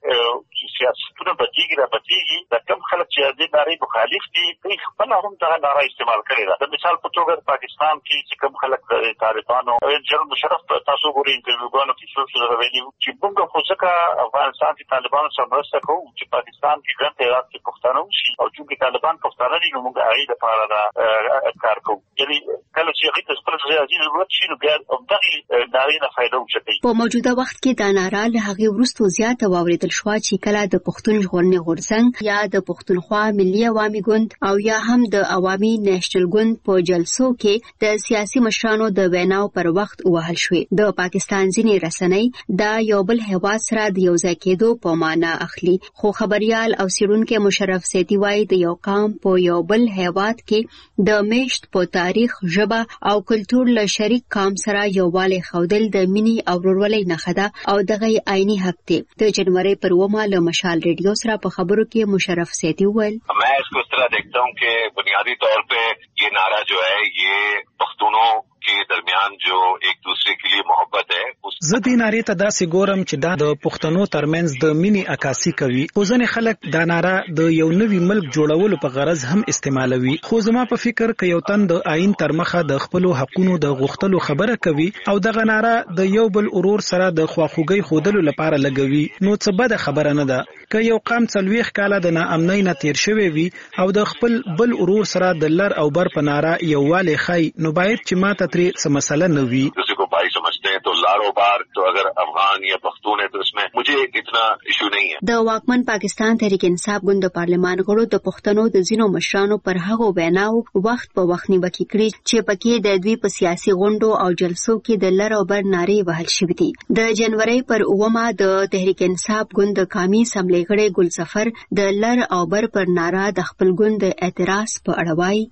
چې سیاستونه بدیږي دا کم خلک چې د نارې مخالف دي خپل هم دا ناره استعمال کړی دا. د مثال په توګه پاکستان کې چې کوم خلک طالبانو جنرال مشرف تاسو ګورئ انټرویوګانو کې څه راویلي چې موږ خو ځکه افغانستان کې طالبانو سره مرسته کوو چې پاکستان کې ګڼ تعداد کې پښتانه وشي او چې طالبان پښتانه دي نو موږ هغې لپاره دا کار کوو. یعنې کله چې هغې ته خپل سیاسي ضرورت شي نو بیا همدغې نارې نه فایده وچتوي. په موجوده وخت کې دا ناره له هغې وروسته زیاته واورېدل شوه چې کله د پښتون ژغورنې غورځنګ یا د پښتونخوا ملي عوامي ګوند او یا هم د عوامي نېشنل ګوند په جلسو کې د سیاسي مشرانو د ویناو پر وخت وهل شوې. د پاکستان ځینې رسنۍ دا یو بل هیواد سره د یو ځای کېدو په معنا اخلي، خو خبريال او څېړونکي مشرف سیدي وایي د یو قوم په یو بل هیواد کې د میشت په تاریخ، ژبه او کلتور له شریک قوم سره یووالی ښودل د مینې او ورورولۍ نښه ده او دغه عیني حق دی. د جنوري پر 9 له مشال ریډیو سره په خبرو کې مشرف سیدي وویل मैं इसको इस तरह देखता हूँ कि बुनियादी तौर पे ये नारा जो है ये पख्तूनों के दरमियान जो एक दूसरे के लिए मोहब्बत है زه دې نارې ته داسې ګورم چې دا د پښتنو ترمنځ د مینې عکاسي کوي. خو ځینې خلک دا ناره د یو نوي ملک جوړولو په غرض هم استعمالوي. خو زما په فکر که یو تن د آئین تر مخه د خپلو حقونو د غوښتلو خبره کوي او دغه ناره د یو بل ورور سره د خواخوږۍ ښودلو لپاره لګوي نو څه بده خبره نه ده. که یو قام 40 کاله د ناامنۍ نه تیر شوی وي او د خپل بل ورور سره د لر او بر په ناره یووالی ښایي نو باید چې ماته ترې څه مسله نه وي. तो लारो बार तो अगर अफगान या पख्तून है तो इसमें मुझे इतना इशू नहीं है. د واکمن پاکستان تحریک انصاف ګوند د پارلمان غړو د پښتنو د ځینو مشرانو پر هغو ویناو وخت په وخت نیوکې کړې چې پکې د دوی په سیاسي غونډو او جلسو کې د لر او بر نارې وهل شوې دي. د جنوري پر 9 د تحریک انصاف ګوند د قومي اسمبلی غړي ګل سفر د لر او بر پر ناره د خپل ګوند د اعتراض په اړه وایي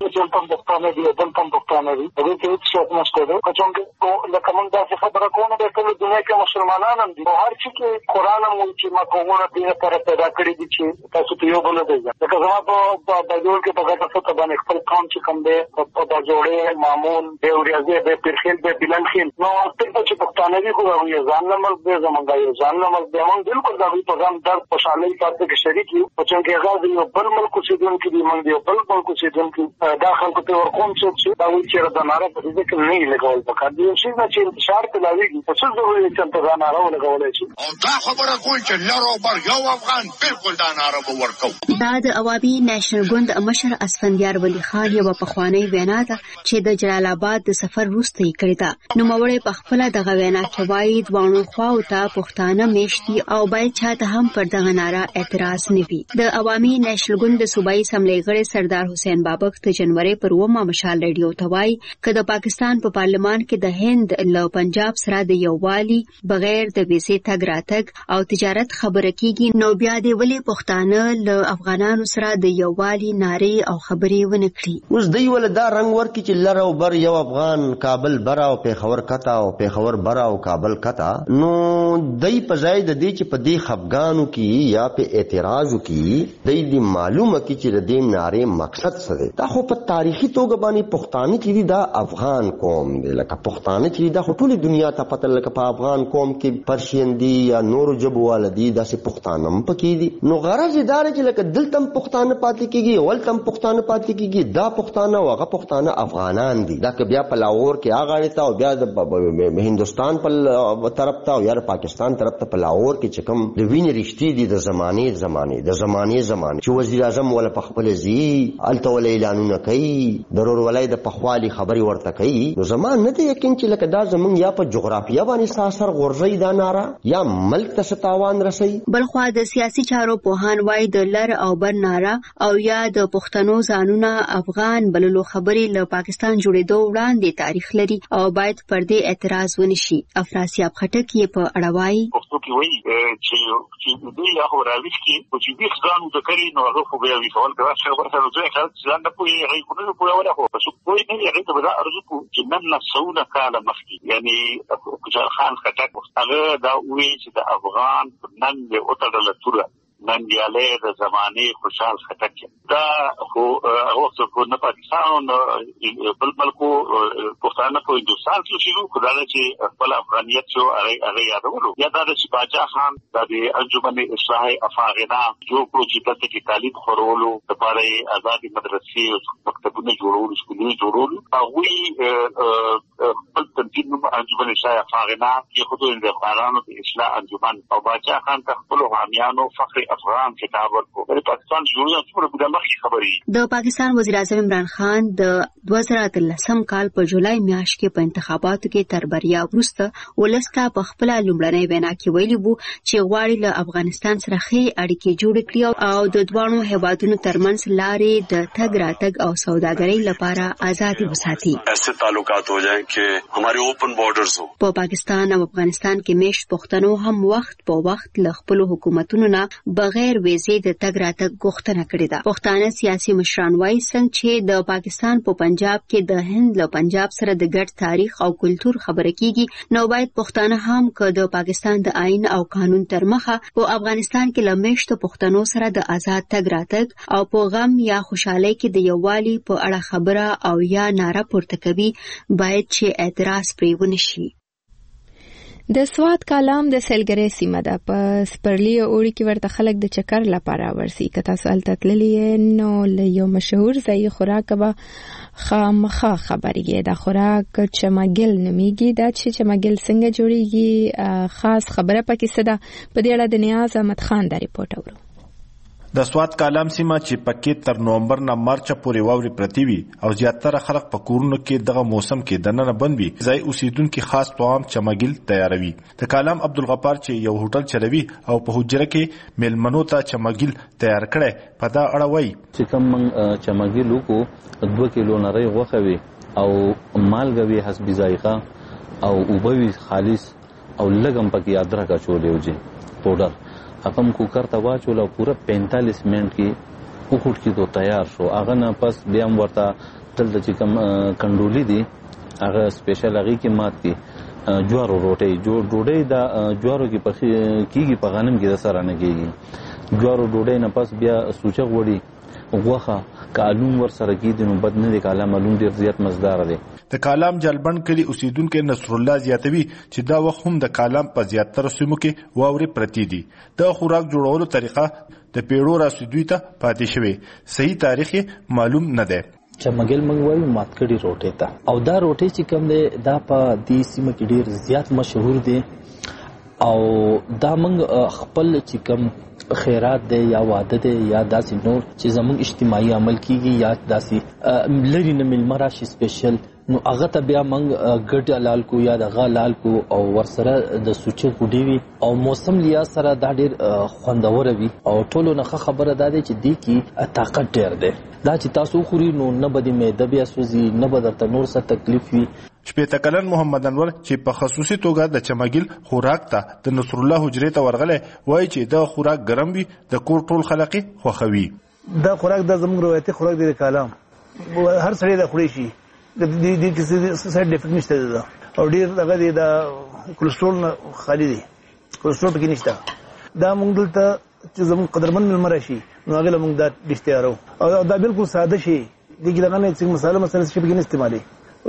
کومه د ټول دنیا کې مسلمانان هم دي او هر څه کې قرآن هم چې ما کومه دې لپاره پیدا کړی دي چې تاسو ته یو بل دی لکه زما په بجوړ کې په ګټه څه باندې خپل قوم چې کوم دی په بجوړې مامون به ورځي به پرخیل به بلنخیل نو څه چې پښتانه دي خو یو ځان نه مل به زمونږ یو ځان نه مل به موږ بالکل دا په ځان در خوشالۍ پاتې کې شریک یو او چې هغه یو بل ملک اوسیدونکو دي موږ یو بل ملک اوسیدونکو دا خلکو ته ورکوم چې دا وی چې د ناره په دې کې نه لګول پکار دي چې انتشار کوي څه ضروري چې په ځان راو لګولای شي او دا خبره کوي چې لارو بر یو افغان بالکل دا ناره به ورکو. دا د عوامي نېشنل ګوند مشر اسفندیار ولی خان یو پخوانی وینا ده چې د جلال آباد د سفر وروسته یې کړې ده. نوموړی په خپل دغه وینا کې وایي دوانو خواو ته پښتانه میشتي او باید چاته هم پر دغه ناره اعتراض نه وي. د عوامي نېشنل ګوند د صوبایي اسمبلی غړي سردار حسین بابک د جنوري پر 9 مشال ریډیو ته وایي چې د پاکستان په پارلمان کې د هند له پنجاب سره د یووالي بغیر د ویزې تګ راتګ او تجارت خبره کیږي، نو بیا دې ولې پښتانه له افغانانو سره د یووالي نارې او خبرې ونه کړي؟ اوس دوی ول دا رنگ ورکی چې لره او بر یو افغان کابل برا او پیښور کتا او پیښور برا او کابل کتا، نو دوی په ځای د دې چې په دې خفګانو کې یا په اعتراض کې دوی دې معلومه کې چې د دې نارې مقصد څه دی. دا خو په تاریخي توګه باندې پښتانه چې دا افغان قوم دی، لکه پښتانه چې دا ټول دنیا ته پته لکه په افغان قوم کې پرشین دي یا نور جبو والدي داسې پښتانه هم پکې دي. نو غرض دا چې لکه دلته پښتانه پاتې کیږي ولته پښتانه پاتې کیږي، دا پښتانه او هغه پښتانه افغانان دي. دا که بیا په لاهور کې هغه ته او بیا د هندستان په طرف ته او یا پاکستان طرف ته په لاهور کې چې کوم د وینې رښتې دي د زمانه چې وزیر اعظم ولا په خپل زی الته ول اعلانونه کوي ضرور ولای د پخوالي خبري ورته کوي، نو زمان نه دی یقین چې لکه دا زمون یا په جغرافیه باندې اثر غورځي دا ناره یا ملک ته ستاوان رسي. بلخوا د سیاسي چارو پوهان وای د لر او بر ناره او یا د پښتنو ځانونه افغان بللو خبرې له پاکستان جوړېدو وړاندې تاریخ لري او باید پر دې اعتراض ونشي. افراسیاب خټک یې په اړه وایي پښتو کې وایي چې دوی هغه راويش کې چې دې ځان د کړي نو هغه خو به وي کول دا خبره سره دوی خلک ځان نه پوي هغه کو نه پوي ولا خو څه پوي نه هغه ته به ارزو کو چې نن نفسونه کاله مخکي یعنی کوچر خان خټک هغه دا وی چې د افغان نن به اوتړل توره نن دیاله د زمانه خوشحال خټک دا خو وخت کو نه پاکستان بل ملکو پښتانه په هندستان کې شروع کړل چې خپل افغانیت شو هغه یادولو یا دا چې باچا خان د انجمن اصلاح افاغنا جو پروجیکټ کې تعلیم خورولو لپاره آزادي مدرسې او مکتبونه جوړول سکولونه جوړول هغه خپل تنظیم انجمن اصلاح افاغنا کې خود د افغانانو د اصلاح انجمن او باچا خان خپل حامیانو فخر افغان کتاب ورکو د پاکستان جوړه څومره د مخکې خبرې. د پاکستان وزیر اعظم عمران خان د 2013 کال په جولای میاشت کې په انتخاباتو کې تر بریا وروسته ولسته په خپل لومړنۍ وینا کې ویلي وو چې غواړي له افغانستان سره ښې اړیکې جوړ کړي او د دوه هیوادونو ترمنځ لارې د تګ راتګ او سوداګرۍ لپاره آزادي وساتي. ایسے تعلقات ہو جائیں کہ ہمارے اوپن بارڈرز ہو. په پاکستان او افغانستان کې میشت پښتنو هم وخت په وخت له خپل حکومتونو نه بغیر ویزې د تګ راتګ غوښتنه کړې ده. پښتانه سیاسي مشران وایي څنګه چې د پاکستان په پنجاب کې د هند له پنجاب سره د ګډ تاریخ او کلچر خبره کیږي، نو باید پښتانه هم که د پاکستان د آئین او قانون تر مخه په افغانستان کې له میشتو پښتنو سره د آزاد تګ راتګ او په غم یا خوشحالۍ کې د یووالي په اړه خبره او یا ناره پورته کوي، باید چې اعتراض پرې ونشي. د سوات کالام د سیلګری سیمه ده په سپرلی اوړي کې ورته خلک د چکر لپاره ورسي. که تاسو هلته تللی نو له یو مشهور ځای خوراک به خامخا خبرېږي. دا خوراک چمګل نومیږي. دا چې چمګل څنګه جوړیږي خاص خبره پکې څه ده، په دې اړه د نیاز احمد خان دا ریپورت اورو. د سوات کالام سیمه چې پکې تر نومبر نه مارچ پورې واوري پرتی وي او زیاتره خلک په کورونو کې دغه موسم کې دننه بند وي، ځای اوسیدونکو خاص طعام چمګل تیاروي. د کالام عبدالغفار چې یو هوټل چلوي او په حجره کې میلمنو ته چمګل تیار کړي، په دا اړه وایي چې کوم چمګل وکړو 2 کیلو نری غوښه وي او مالګه وي حسب ذائقه او اوبه خالص او لګم پکې ادرک اچولې وځي پاوډر اقم کوکر ته واچول او پورا 45 منټ کې وخت کې تو تیار شو. هغه نه پس بیا ورته تل د چې کوم کندولي دي هغه سپیشل هغه کې مات دي جوارو روټي ډوډۍ دا جوارو کې پخې کیږي په غنم کې د سره نه کیږي. جوارو ډوډۍ نه پس بیا سوچه وړي غوخه کالوم ور سره کیدي نو بد نه دي. کالام معلوم ډیر زیات مزدار دي. د کالام جلبند کلی اوسیدونکو نصر الله زیاتوي چې دا وخت هم د کالام په زیاتره سیمو کې واوري پرتی دي. د خوراک جوړولو طریقه د پیړو راسیدوي ته پاتې شوی، صحیح تاریخ معلوم نه دی. چمګل منګوي ماتکړي روټه تا او دا روټه چې کوم دی دا په دې سیمه کې ډیر زیات مشهور دي او دا موږ خپل چې کوم خیرات دی یا واده دی یا داسې نور چې زموږ اجتماعي عمل کیږي یا داسې لری نه ملمه راشي سپیشل نو هغه ته بیا موږ ګډ لال کو یا د غا لال کو او ورسره د سوچې ګډي وي او موسم لیا سره دا ډیر خوندور وي او ټولو نه خبره ده چې دی کی طاقت ډیر ده دا چې تاسو خوري نو نه بده معده بیا سوزي نه بده تنور سره تکلیف وي شپېته کلن محمد انور چې په خصوصي توګه د چمګل خوراک ته د نصر الله حجرې ته ورغله وایي چې دا خوراک ګرم وي د کور ټول خلقي خوخوي دا خوراک د زموږ روایتي خوراک دی کلام هر سړی د خوري شي د دې کیسې سایډ افیکټ نشته دا او ډیر دغه دی دا کولېسترول خالي دی کولېسترول پکې نشته دا موږ دلته چې زموږ قدرمن ملمر شي نو هغه موږ دا ډیشتیارو او دا بالکل ساده شي دغه نه څه مساله شي پکې نه استعمالي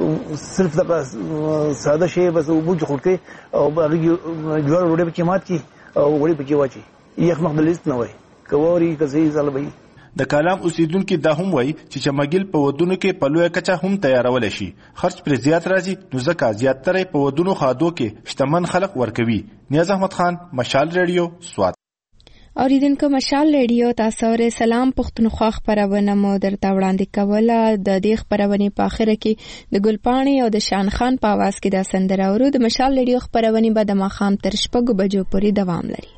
صرف دا ساده شي بس وبوج خورته او هغه جوړ وړي پکې مات کی او وړي پکې واچي یخ مخدلیست نه وای کووري کزي زلبي د کلام اوسیدونکو دا هم وایي چې چمګل په ودونو کې په لوی کچه هم تیارول شي خرج پر زیات راځي نو ځکه زیاتره په ودونو خادو کې شتمن خلک ورکوي نیاز احمد خان مشال ریډیو سوات اوریدونکو مشال ریډیو تاسو ور سلام پښتونخوا خبرونه مو درته وړاندې کوله د دې خبرونه په اخره کې د ګلپاڼې او د شان خان په आवाज کې د سندره ورو د مشال ریډیو خبرونه به د ماخام تر 6 بجو پورې دوام لري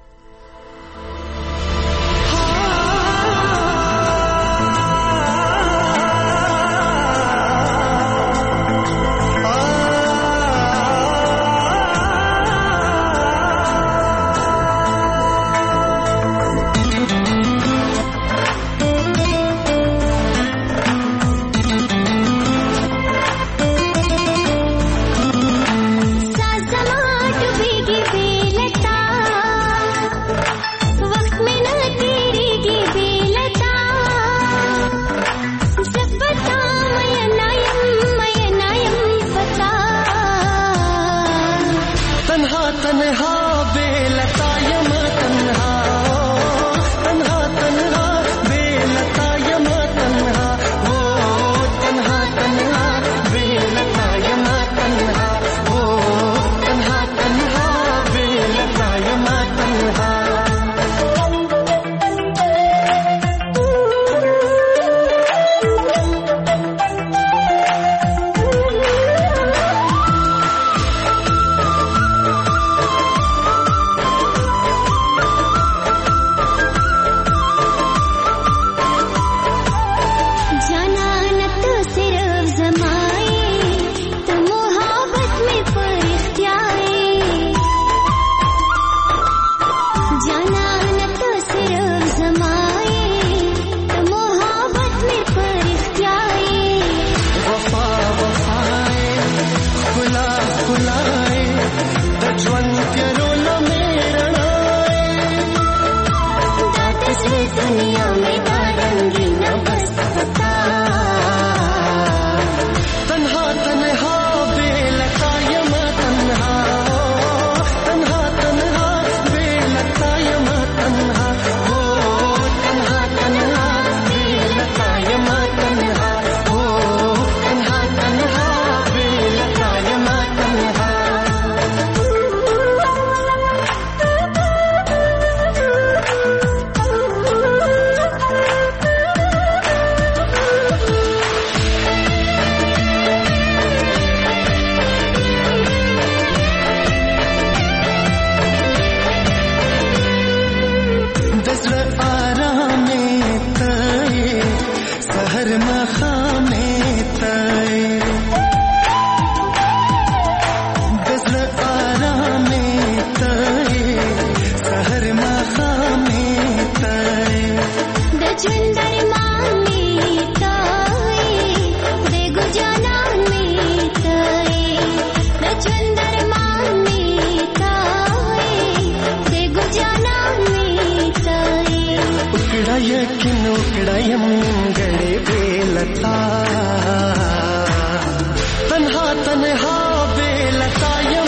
तन्हा तन्हा बेलता